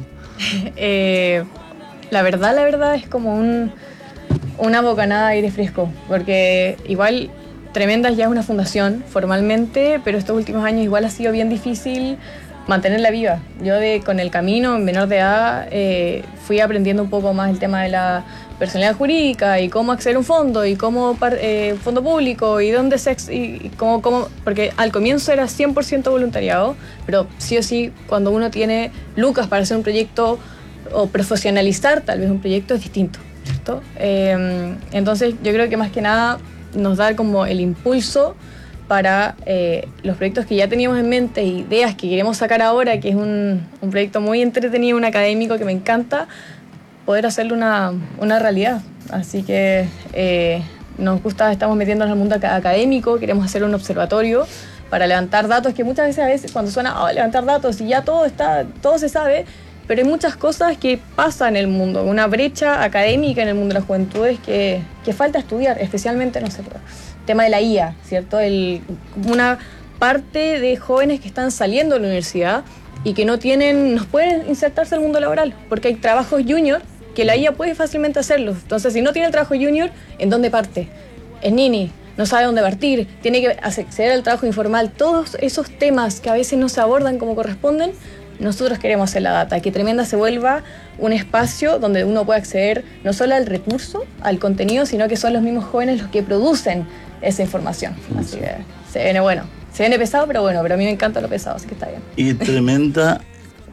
Eh, la verdad, la verdad es como un, una bocanada de aire fresco, porque igual Tremendas ya es una fundación formalmente, pero estos últimos años igual ha sido bien difícil mantenerla viva. Yo de, con el camino, en menor de edad, eh, fui aprendiendo un poco más el tema de la personalidad jurídica y cómo acceder a un fondo y cómo eh, fondo público y dónde se y, y cómo, cómo, porque al comienzo era cien por ciento voluntariado, pero sí o sí cuando uno tiene lucas para hacer un proyecto o profesionalizar tal vez un proyecto es distinto, ¿cierto? Eh, entonces yo creo que más que nada nos da como el impulso para eh, los proyectos que ya teníamos en mente, ideas que queremos sacar ahora, que es un, un proyecto muy entretenido, un académico que me encanta, poder hacerlo una, una realidad. Así que eh, nos gusta, estamos metiéndonos al mundo académico, queremos hacer un observatorio para levantar datos, que muchas veces a veces cuando suena oh, levantar datos y ya todo está, todo se sabe, pero hay muchas cosas que pasan en el mundo, una brecha académica en el mundo de las juventudes que, que falta estudiar, especialmente, no sé, el tema de la I A, ¿cierto? El, una parte de jóvenes que están saliendo de la universidad y que no tienen, no pueden insertarse al mundo laboral, porque hay trabajos junior que la I A puede fácilmente hacerlos. Entonces, si no tiene el trabajo junior, ¿en dónde parte? Es nini, no sabe dónde partir, tiene que acceder al trabajo informal. Todos esos temas que a veces no se abordan como corresponden, nosotros queremos hacer la data, que Tremenda se vuelva un espacio donde uno puede acceder no solo al recurso, al contenido, sino que son los mismos jóvenes los que producen esa información. Así que se viene bueno. Se viene pesado, pero bueno, pero a mí me encanta lo pesado, así que está bien. Y Tremenda, eres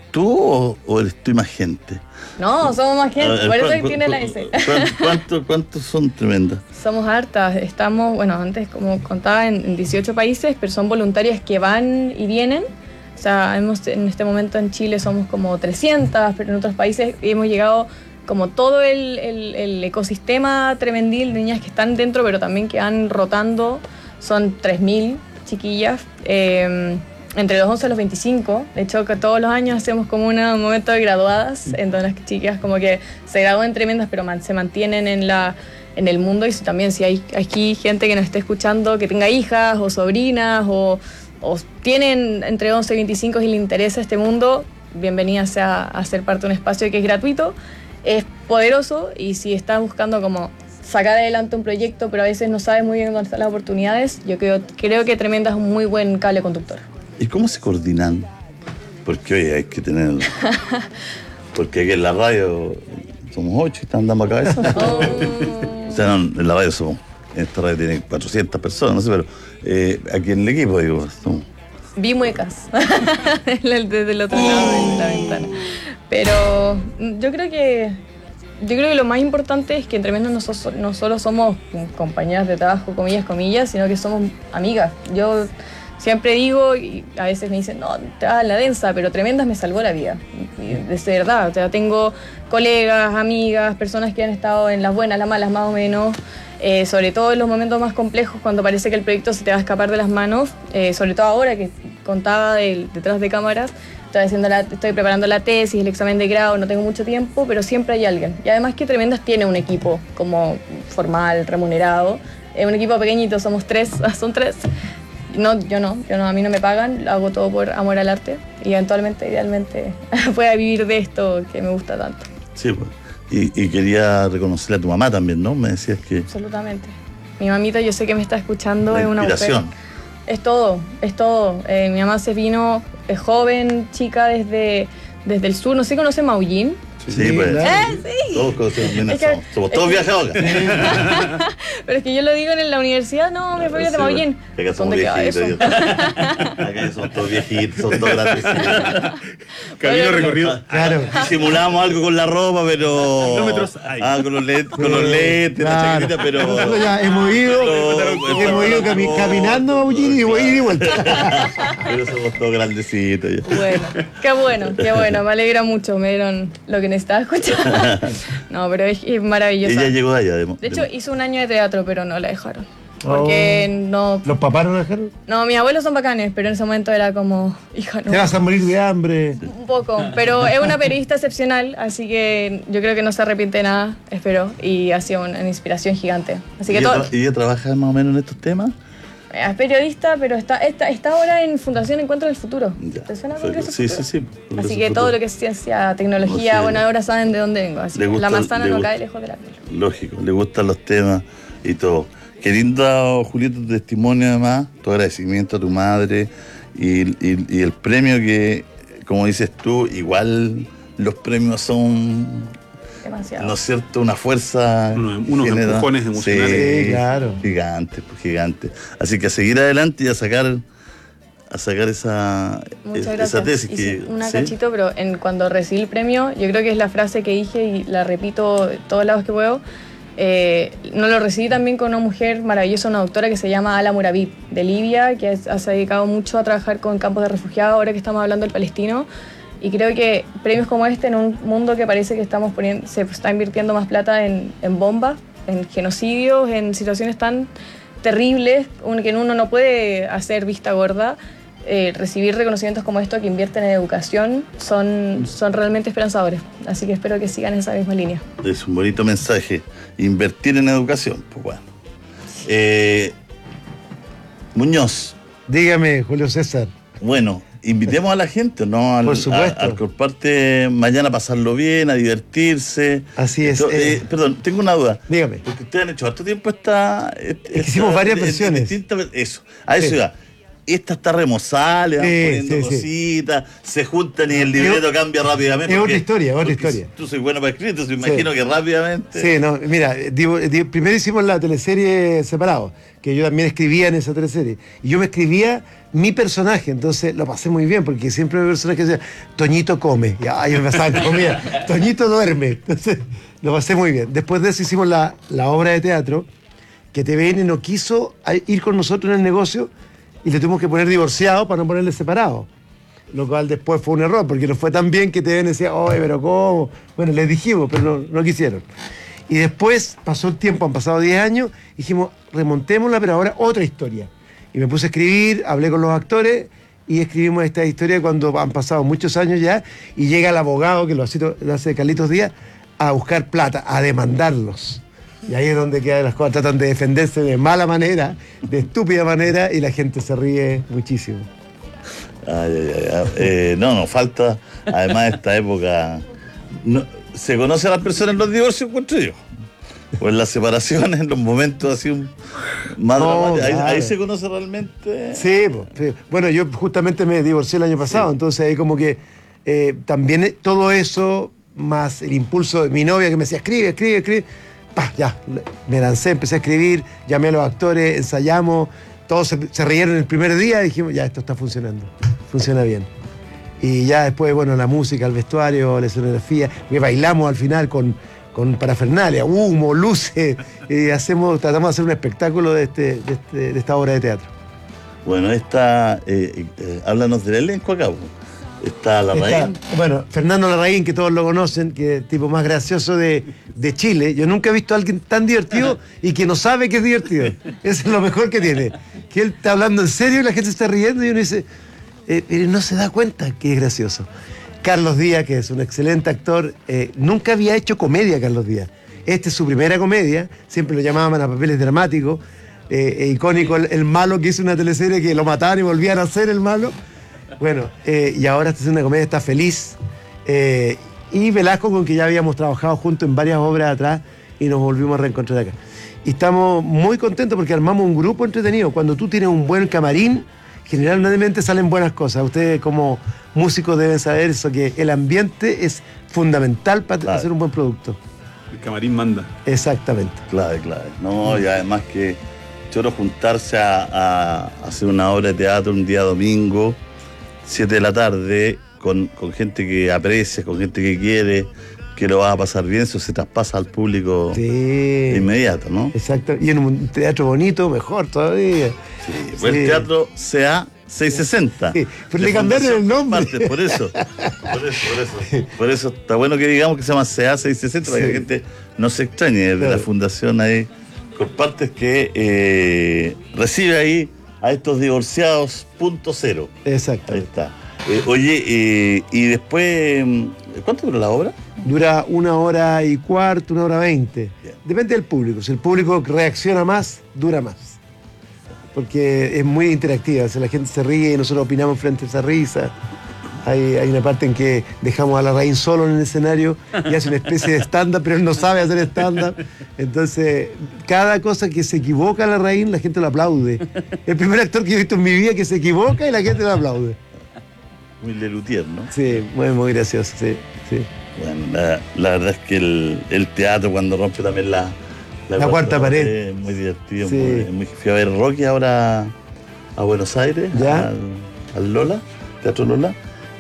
tú o, o eres tú y más gente? No, somos más gente, A ver, por eso ¿cuán- que tiene la cuán- S. cuán- ¿Cuántos cuántos son tremendas? Somos hartas, estamos, bueno, antes como contaba en, en dieciocho países, pero son voluntarias que van y vienen. O sea, hemos, en este momento en Chile somos como trescientas, pero en otros países hemos llegado como todo el, el, el ecosistema tremendil de niñas que están dentro, pero también que van rotando. Son tres mil chiquillas, eh, entre los once y los veinticinco. De hecho, que todos los años hacemos como una- un momento de graduadas, en donde las chicas como que se gradúan tremendas, pero man- se mantienen en la en el mundo. Y si, también si hay aquí gente que nos esté escuchando que tenga hijas o sobrinas o, o tienen entre once y veinticinco y le interesa este mundo, bienvenida sea a ser parte de un espacio que es gratuito, es poderoso, y si estás buscando como sacar adelante un proyecto pero a veces no sabes muy bien dónde están las oportunidades, yo creo, creo que Tremenda es un muy buen cable conductor. ¿Y cómo se coordinan? Porque oye, hay que tener... Porque aquí en la radio somos ocho y están dando a cabeza. O sea, no, en la radio somos... En esta radio tiene cuatrocientas personas, no sé, pero eh, aquí en el equipo, digo, somos... Vi muecas desde el otro lado de la ventana. Pero yo creo que yo creo que lo más importante es que en Tremenda no, so- no solo somos compañeras de trabajo, comillas, comillas, sino que somos amigas. Yo siempre digo, y a veces me dicen, no, te vas a la densa, pero Tremendas me salvó la vida. Y de verdad, o sea, tengo colegas, amigas, personas que han estado en las buenas, las malas, más o menos. Eh, sobre todo en los momentos más complejos, cuando parece que el proyecto se te va a escapar de las manos, eh, sobre todo ahora que contaba del, detrás de cámaras, estoy, haciendo la, estoy preparando la tesis, el examen de grado, no tengo mucho tiempo, pero siempre hay alguien. Y además que Tremendas tiene un equipo como formal, remunerado, es un equipo pequeñito, somos tres, son tres. No, yo no, yo no, a mí no me pagan, lo hago todo por amor al arte y eventualmente, idealmente, pueda vivir de esto que me gusta tanto. Sí, pues. Y, y quería reconocerle a tu mamá también, ¿no? Me decías que... Absolutamente. Mi mamita, yo sé que me está escuchando, La es una mujer. inspiración. Es todo, es todo. Eh, mi mamá se vino, es joven, chica desde, desde el sur. No sé si conoce Maullín. Sí, pues. ¿Eh? Sí. Todos conocemos bien Es eso. que- Somos es todos que- viajadores. Pero es que yo lo digo en la universidad, no, mi familia es de Sí, Maullín. Acá somos ¿Dónde queda viejitos. eso? yo- Acá somos todos viejitos, son todos grandes. Camino recorrido. Claro. Simulamos algo con la ropa, pero. Kilómetros hay. Ah, con los lentes, con los lentes, la Claro. chaquetita, pero. Nosotros ya hemos ido, Pero- hemos ido cami- caminando a Maullín y voy a ir y vuelta. Pero somos todos grandecitos ya. Bueno, qué bueno, qué bueno, me alegra mucho, me dieron lo que necesitaba escuchar. No, pero es, es maravilloso. Ella llegó de allá. De, De hecho, hizo un año de teatro, pero no la dejaron. Oh. Porque no. ¿Los papás no dejaron? No, mis abuelos son bacanes, pero en ese momento era como, hija, no. Te vas a morir de hambre. Un poco, pero es una periodista excepcional, así que yo creo que no se arrepiente de nada, espero, y ha sido una, una inspiración gigante. Así que ¿Y ella, todo. tra- y ella trabaja más o menos en estos temas? Es periodista, pero está, está, está ahora en Fundación Encuentro del Futuro. ¿Te suena Congreso Sí, Futuro? sí, sí. Así que todo lo que es ciencia, tecnología, O sea, bueno, ahora saben de dónde vengo. Así le que gusta- la manzana le no gusta- cae lejos del árbol. Lógico, le gustan los temas y todo. Qué lindo, Julieta, tu testimonio además, tu agradecimiento a tu madre y, y- y el premio que, como dices tú, igual los premios son, Demasiado. ¿no es cierto?, una fuerza... unos genera- empujones emocionales. Sí, claro. Gigantes, pues, gigantes. Así que a seguir adelante y a sacar, a sacar esa, Muchas esa gracias. tesis. Hice Que, una ¿sí? cachito, pero en, cuando recibí el premio, yo creo que es la frase que dije y la repito todos lados que puedo. Eh, no lo recibí también con una mujer maravillosa, una doctora que se llama Ala Muravid, de Libia, que es- se ha dedicado mucho a trabajar con campos de refugiados, ahora que estamos hablando del palestino. Y creo que premios como este, en un mundo que parece que estamos poniendo, se está invirtiendo más plata en, en bombas, en genocidios, en situaciones tan terribles, un- que uno no puede hacer vista gorda, eh, recibir reconocimientos como estos que invierten en educación son, son realmente esperanzadores. Así que espero que sigan esa misma línea. Es un bonito mensaje. Invertir en educación, pues bueno. Eh, Muñoz. Dígame, Julio César. Bueno, invitemos a la gente, ¿no? Al, Por supuesto. a- al Corparte mañana a pasarlo bien, a divertirse. Así es. Esto, eh, eh, perdón, tengo una duda. Dígame. Porque ustedes han hecho harto tiempo esta... esta- hicimos varias esta- versiones. distintas ver- eso, a eso Sí. iba. esta está remozada, le van Sí, poniendo sí, sí. cositas, se juntan y el libreto cambia rápidamente. Es porque- otra historia, otra porque historia. Tú soy bueno para escribir, entonces me Sí. imagino que rápidamente. Sí, no, mira, digo, digo, primero hicimos la teleserie separado, que yo también escribía en esa teleserie. Y yo me escribía mi personaje, entonces lo pasé muy bien, porque siempre mi personaje decía, Toñito come. Y ay, yo me pasaba en comida. Toñito duerme. Entonces lo pasé muy bien. Después de eso hicimos la, la obra de teatro, que T V N no quiso a- ir con nosotros en el negocio y le tuvimos que poner divorciado para no ponerle separado. Lo cual después fue un error, porque nos fue tan bien que T V N decía, oye, pero ¿cómo? Bueno, les dijimos, pero no, no quisieron. Y después pasó el tiempo, han pasado diez años, dijimos, remontémosla, pero ahora otra historia. Y me puse a escribir, hablé con los actores y escribimos esta historia cuando han pasado muchos años ya y llega el abogado, que lo hace, lo hace Carlitos Díaz, a buscar plata, a demandarlos. Y ahí es donde quedan las cosas, tratan de defenderse de mala manera, de estúpida manera, y la gente se ríe muchísimo. Ay, ay, ay, ay. Eh, no, nos falta, además de esta época, no- se conoce a las personas en los divorcios, encuentro yo. O en las separaciones, en los momentos así un, más No, dramáticos. Ahí, claro. ahí se conoce realmente. Sí, po, sí. Bueno, yo justamente me divorcié el año pasado, entonces ahí como que eh, también eh, todo eso, más el impulso de mi novia que me decía, escribe, escribe, escribe, pa, ya, me lancé, empecé a escribir, llamé a los actores, ensayamos, todos se, se rieron el primer día y dijimos, ya, esto está funcionando, funciona bien. Y ya después, bueno, la música, el vestuario, la escenografía, que bailamos al final con, con parafernalia, humo, luces, y hacemos, tratamos de hacer un espectáculo de, este, de, este- de esta obra de teatro. Bueno, esta, eh, eh, háblanos del elenco acá. po. Está la Está, raíz. bueno, Fernando Larraín, que todos lo conocen, que es el tipo más gracioso de, de Chile. Yo nunca he visto a alguien tan divertido y que no sabe que es divertido. Eso es lo mejor que tiene. Que él está hablando en serio y la gente está riendo y uno dice, eh, pero no se da cuenta que es gracioso. Carlos Díaz, que es un excelente actor, eh, nunca había hecho comedia Carlos Díaz. Esta es su primera comedia, siempre lo llamaban a papeles dramáticos. Eh, eh, icónico el, el malo que hizo una teleserie que lo mataban y volvían a ser el malo. Bueno, eh, y ahora está haciendo una comedia, está feliz. Eh, y Velasco, con que ya habíamos trabajado juntos en varias obras atrás y nos volvimos a reencontrar acá. Y estamos muy contentos porque armamos un grupo entretenido. Cuando tú tienes un buen camarín, generalmente salen buenas cosas. Ustedes como músicos deben saber eso, que el ambiente es fundamental para Claro. hacer un buen producto. El camarín manda. Exactamente. Clave, clave. No, y además que choro juntarse a, a hacer una obra de teatro un día domingo, siete de la tarde, con, con gente que aprecia, con gente que quiere, que lo va a pasar bien, eso se traspasa al público Sí. de inmediato, ¿no? Exacto. Y en un teatro bonito, mejor todavía. Sí, fue el teatro C A seiscientos sesenta. Sí, pero de le cambiaron Fundación el nombre. Compartes, por eso, por eso, por eso. Por eso está bueno que digamos que se llama C A seiscientos sesenta para que Sí. la gente no se extrañe, es de Claro. la fundación ahí, Compartes, que eh, recibe ahí a estos divorciados punto cero. Exacto. Ahí está. Eh, oye, eh, y después, ¿cuánto dura la obra? Dura una hora y cuarto, una hora veinte. Depende del público. Si el público reacciona más, dura más. Porque es muy interactiva. O sea, la gente se ríe y nosotros opinamos frente a esa risa. Hay, hay una parte en que dejamos a Larraín solo en el escenario y hace una especie de stand-up, pero él no sabe hacer stand-up. Entonces, cada cosa que se equivoca Larraín, la gente lo aplaude. El primer actor que he visto en mi vida que se equivoca y la gente lo aplaude. Muy Lelutier, ¿no? Sí, muy, muy gracioso, sí. sí. Bueno, la, la verdad es que el, el teatro cuando rompe también la, La cuarta pared. Es muy divertido. Sí. Muy, muy- fui a ver Rocky ahora a Buenos Aires, ¿Ya? Al, al Lola, Teatro Lola.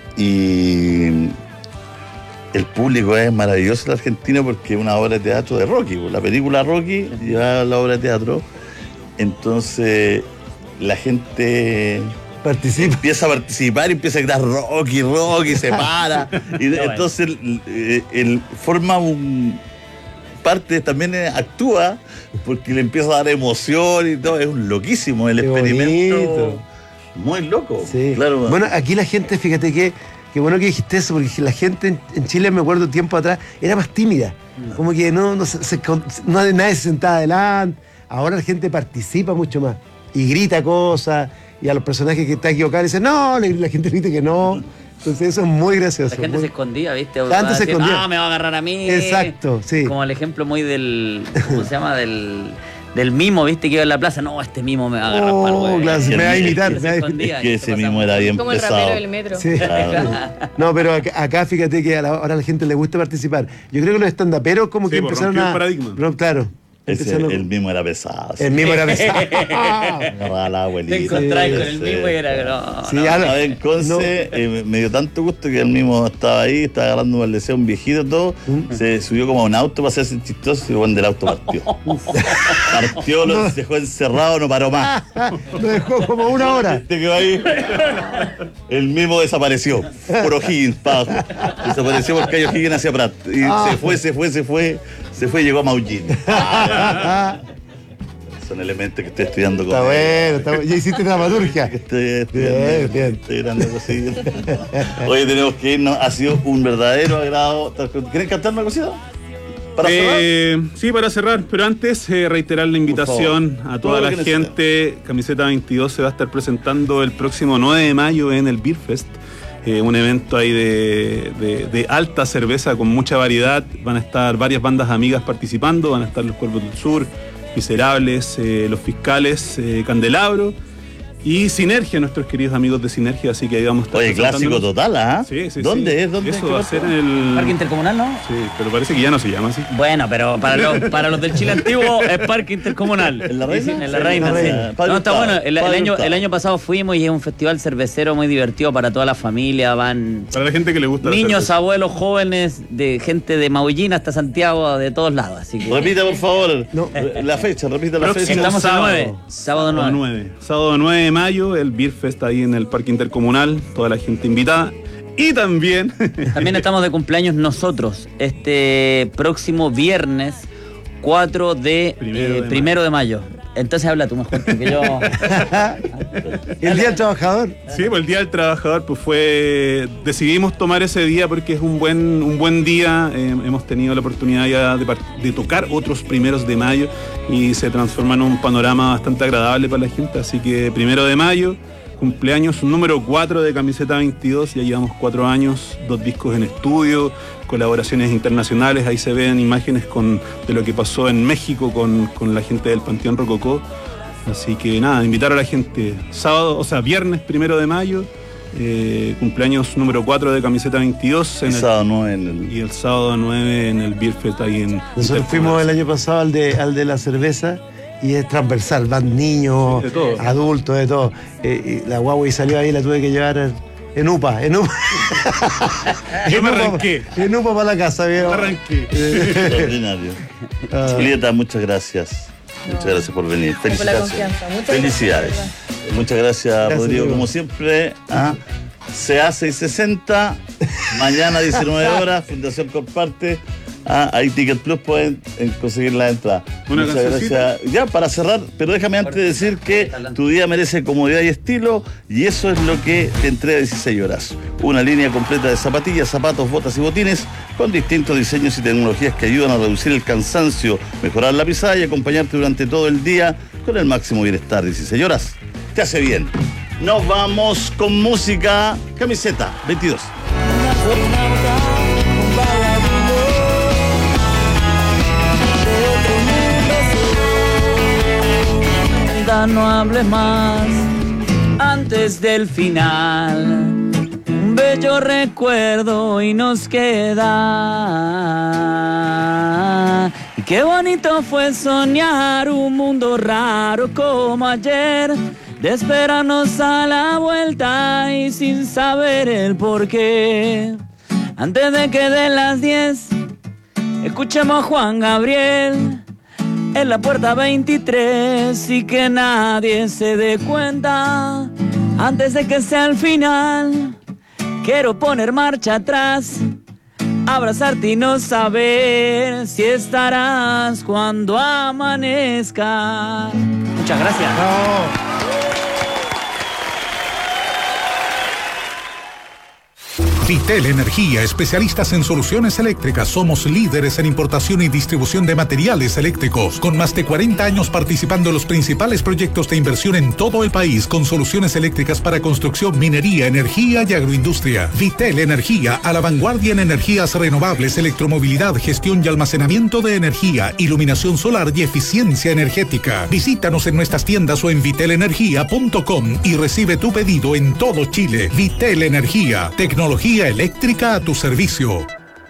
Y el público es maravilloso el argentino porque es una obra de teatro de Rocky. pues, La película Rocky lleva la obra de teatro. Entonces la gente participa. Empieza a participar y empieza a gritar Rocky, Rocky, se para. Y de- entonces él, eh, él forma un parte, también eh, actúa porque le empieza a dar emoción y todo. Es un loquísimo el Qué experimento. bonito. Muy loco. Sí. Claro. Bueno, aquí la gente, fíjate que, qué bueno que dijiste eso, porque la gente en, en Chile, me acuerdo tiempo atrás, era más tímida. Como que no, no, se, se- no nadie se sentaba adelante. Ahora la gente participa mucho más y grita cosas, y a los personajes que están equivocados dicen no, la, la gente grita que no. Entonces eso es muy gracioso. La gente muy- se escondía, ¿viste? La gente Va a se decir, escondía. No, me va a agarrar a mí. Exacto, sí. Como el ejemplo muy del. ¿Cómo se llama? Del. del mimo, viste, que iba en la plaza. No, este mimo me va a agarrar Oh, pa'l huevo. claro, me va a imitar, me va a escondía, Es que y ese se mismo pasaba. era bien Como el pesado. rapero del metro. Sí. Claro. No, pero acá, acá fíjate que a la- ahora a la gente le gusta participar. Yo creo que los estandaperos como Sí, que pues, empezaron rompió el a... paradigma. No, claro. Ese, empezaron a- el mismo era pesado. sí. El mismo era pesado. Agarraba a la abuelita. Te encontrás con el Sí. mismo y era. No, Sí, no. ya Una lo- vez en Conce, no. eh, me dio tanto gusto que él mismo estaba ahí, estaba agarrando un deseo, un viejito, todo. Se subió como a un auto para hacerse chistoso y el buen del auto partió. Partió, lo dejó encerrado, no paró más. Lo dejó como una hora. Este que va ahí, el mismo desapareció. Por O'Higgins, pa' abajo. Desapareció por calle O'Higgins hacia Prat. Y Ah. se fue, se fue, se fue, se fue y llegó a Maullín. Son elementos que estoy estudiando con Está él. bueno, está bueno. Ya hiciste dramaturgia. Estoy estudiando, Bien, bien. estoy grande cosita. Oye, tenemos que irnos. Ha sido un verdadero agrado. ¿Quieren cantar una cosita? ¿Para cerrar? Eh, sí, para cerrar, pero antes eh, reiterar la invitación a Todo toda lo la que gente. Camiseta veintidós se va a estar presentando el próximo nueve de mayo en el Beer Fest, eh, un evento ahí de, de- de alta cerveza con mucha variedad. Van a estar varias bandas amigas participando, van a estar los Cuervos del Sur, Miserables, eh, Los Fiscales, eh, Candelabro y Sinergia, nuestros queridos amigos de Sinergia, así que ahí vamos a estar Oye, clásico presentándonos. total, ¿ah? Sí, sí, ¿Dónde sí. es? ¿Dónde Eso es? va a ser en el... Parque Intercomunal, ¿no? Sí, pero parece que ya no se llama así. Bueno, pero para los, para los del Chile antiguo es Parque Intercomunal. ¿En La Reina? Sí, en La Sí, Reina, en La sí. Reina. Padre No, está Hurtado, bueno. El, el Padre año, Hurtado. el año pasado fuimos y es un festival cervecero muy divertido para toda la familia. Van Para la gente que le gusta la niños, cerveza. abuelos, jóvenes, de gente de Maullín hasta Santiago, de todos lados. Así que Repita, por favor, la fecha, repita la Próximo fecha. estamos el sábado. nueve. Sábado nueve. nueve. Sábado nueve de mayo, el Beer Fest ahí en el Parque Intercomunal, toda la gente invitada. Y también, También estamos de cumpleaños nosotros, este próximo viernes cuatro de Primero eh, de primero de mayo. Entonces habla tú mejor, porque yo... El Día del Trabajador. sí, pues el Día del Trabajador, pues fue, decidimos tomar ese día porque es un buen, un buen día. Eh, hemos tenido la oportunidad ya de, par- de tocar otros primeros de mayo y se transforma en un panorama bastante agradable para la gente. Así que primero de mayo, cumpleaños número cuatro de Camiseta veintidós, ya llevamos cuatro años, dos discos en estudio, colaboraciones internacionales, ahí se ven imágenes con, de lo que pasó en México con, con la gente del Panteón Rococó. Así que nada, invitar a la gente, sábado, o sea, viernes primero de mayo, eh, cumpleaños número cuatro de Camiseta veintidós en El el- sábado nueve en el... y el sábado nueve en el Beer Fest ahí en Nosotros fuimos el año pasado al de, al de la cerveza y es transversal, van niños, Sí, de todo. adultos, de todo. Eh, y la guagua y salió ahí, la tuve que llevar en UPA, en UPA. Yo me En UPA, arranqué. En UPA para la casa, viejo. Arranqué. Extraordinario. Ah. Julieta, muchas gracias. Muchas gracias por venir. Por la Felicitaciones. confianza. Muchas Felicidades. gracias, Muchas gracias, Gracias, Rodrigo. Diego. Como siempre, ¿ah? C A seiscientos sesenta, mañana diecinueve horas, Fundación Comparte. Ah, ahí Ticket Plus pueden eh, conseguir la entrada. Una Muchas cancioncita. gracias. Ya para cerrar, pero déjame antes decir que tu día merece comodidad y estilo, y eso es lo que te entrega dieciséis horas. Una línea completa de zapatillas, zapatos, botas y botines con distintos diseños y tecnologías que ayudan a reducir el cansancio, mejorar la pisada y acompañarte durante todo el día con el máximo bienestar. dieciséis horas te hace bien. Nos vamos con música. Camiseta veintidós. No hables más antes del final. Un bello recuerdo y nos queda. Y qué bonito fue soñar un mundo raro como ayer, de esperarnos a la vuelta y sin saber el porqué. Antes de que den las diez, escuchemos a Juan Gabriel en la puerta veintitrés y que nadie se dé cuenta antes de que sea el final. Quiero poner marcha atrás, abrazarte y no saber si estarás cuando amanezca. Muchas gracias. Vitel Energía, especialistas en soluciones eléctricas. Somos líderes en importación y distribución de materiales eléctricos, con más de cuarenta años participando en los principales proyectos de inversión en todo el país, con soluciones eléctricas para construcción, minería, energía y agroindustria. Vitel Energía, a la vanguardia en energías renovables, electromovilidad, gestión y almacenamiento de energía, iluminación solar y eficiencia energética. Visítanos en nuestras tiendas o en vitel energía punto com y recibe tu pedido en todo Chile. Vitel Energía, tecnología eléctrica a tu servicio.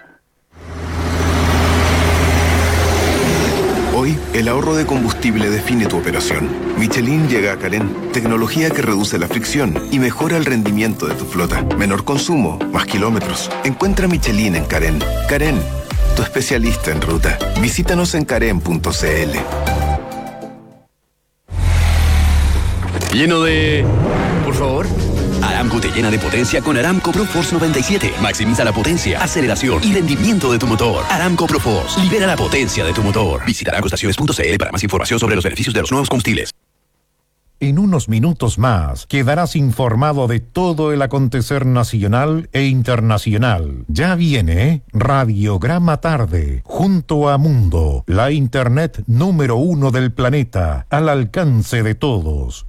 Hoy, el ahorro de combustible define tu operación. Michelin llega a Carén, tecnología que reduce la fricción y mejora el rendimiento de tu flota. Menor consumo, más kilómetros. Encuentra Michelin en Carén. Carén, tu especialista en ruta. Visítanos en carén punto c l. Lleno de... Por favor. Aramco te llena de potencia con Aramco ProForce noventa y siete. Maximiza la potencia, aceleración y rendimiento de tu motor. Aramco ProForce. Libera la potencia de tu motor. Visita aramco estaciones punto c l para más información sobre los beneficios de los nuevos combustibles. En unos minutos más quedarás informado de todo el acontecer nacional e internacional. Ya viene Radiograma Tarde, junto a Mundo, la internet número uno del planeta, al alcance de todos.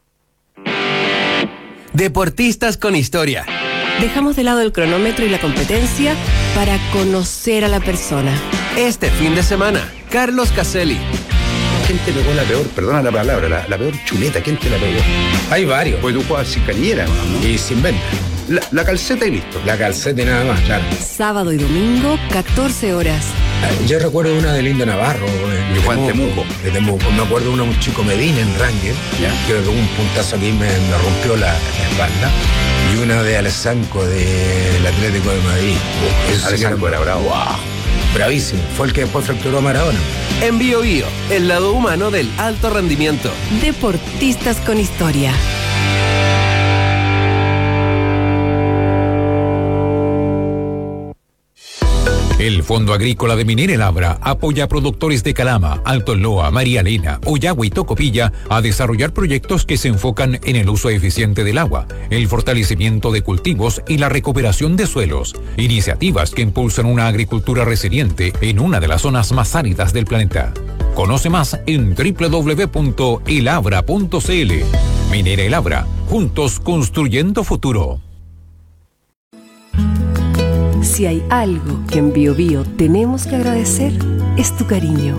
Deportistas con historia. Dejamos de lado el cronómetro y la competencia para conocer a la persona. Este fin de semana, Carlos Caselli. ¿Quién te pegó la peor, perdona la palabra, la, la peor chuleta? ¿Quién te la pegó? Hay varios. Pues tú juegas sin cañera, ¿no? Y sin venta. La, la calceta y listo. La calceta y nada más, claro. Sábado y domingo, catorce horas. Yo recuerdo una de Linda Navarro. Y Juan Temuco. De Temuco. Me acuerdo una de un chico Medina en Ranger, ¿ya? Que me pegó un puntazo aquí y me, me rompió la, la espalda. Y una de Alessanco del Atlético de Madrid. Oh, Alessanco era bravo. Wow. Bravísimo. Fue el que después fracturó a Maradona. En Bio Bio, el lado humano del alto rendimiento. Deportistas con historia. El Fondo Agrícola de Minera El Abra apoya a productores de Calama, Alto Loa, María Elena, Oyagua y Tocopilla a desarrollar proyectos que se enfocan en el uso eficiente del agua, el fortalecimiento de cultivos y la recuperación de suelos. Iniciativas que impulsan una agricultura resiliente en una de las zonas más áridas del planeta. Conoce más en doble u doble u doble u punto el abra punto c l. Minera El Abra, juntos construyendo futuro. Si hay algo que en Bio Bio tenemos que agradecer, es tu cariño.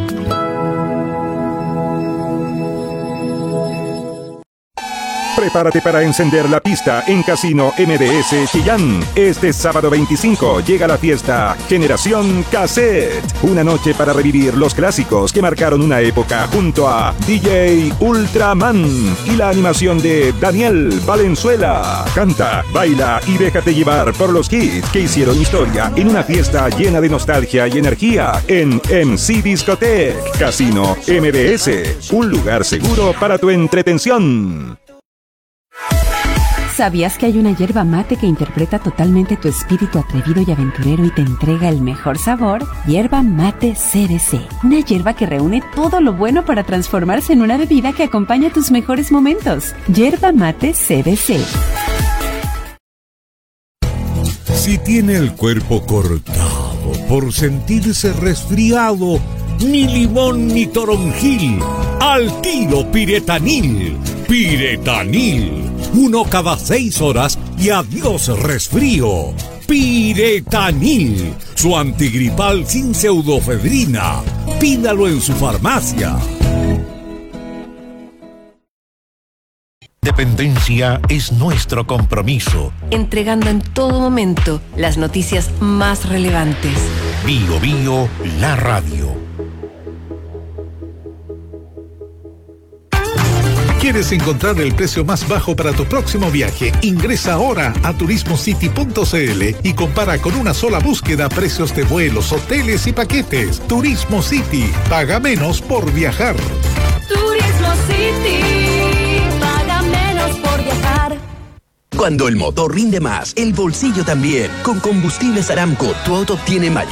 Prepárate para encender la pista en Casino M D S Chillán. Este sábado veinticinco llega la fiesta Generación Cassette. Una noche para revivir los clásicos que marcaron una época junto a D J Ultraman y la animación de Daniel Valenzuela. Canta, baila y déjate llevar por los hits que hicieron historia en una fiesta llena de nostalgia y energía en M C Discotech. Casino M D S, un lugar seguro para tu entretención. ¿Sabías que hay una yerba mate que interpreta totalmente tu espíritu atrevido y aventurero y te entrega el mejor sabor? Yerba Mate C B C. Una yerba que reúne todo lo bueno para transformarse en una bebida que acompaña tus mejores momentos. Yerba Mate C B C. Si tiene el cuerpo cortado por sentirse resfriado, ni limón ni toronjil, al tiro Piretanil. Piretanil. Uno cada seis horas y adiós resfrío. Piretanil, su antigripal sin pseudofedrina. Pídalo en su farmacia. Dependencia es nuestro compromiso. Entregando en todo momento las noticias más relevantes. Bio Bio, la radio. ¿Quieres encontrar el precio más bajo para tu próximo viaje? Ingresa ahora a turismo city punto c l y compara con una sola búsqueda precios de vuelos, hoteles y paquetes. Turismo City. Paga menos por viajar. Turismo City. Paga menos por viajar. Cuando el motor rinde más, el bolsillo también. Con combustibles Aramco, tu auto tiene mayor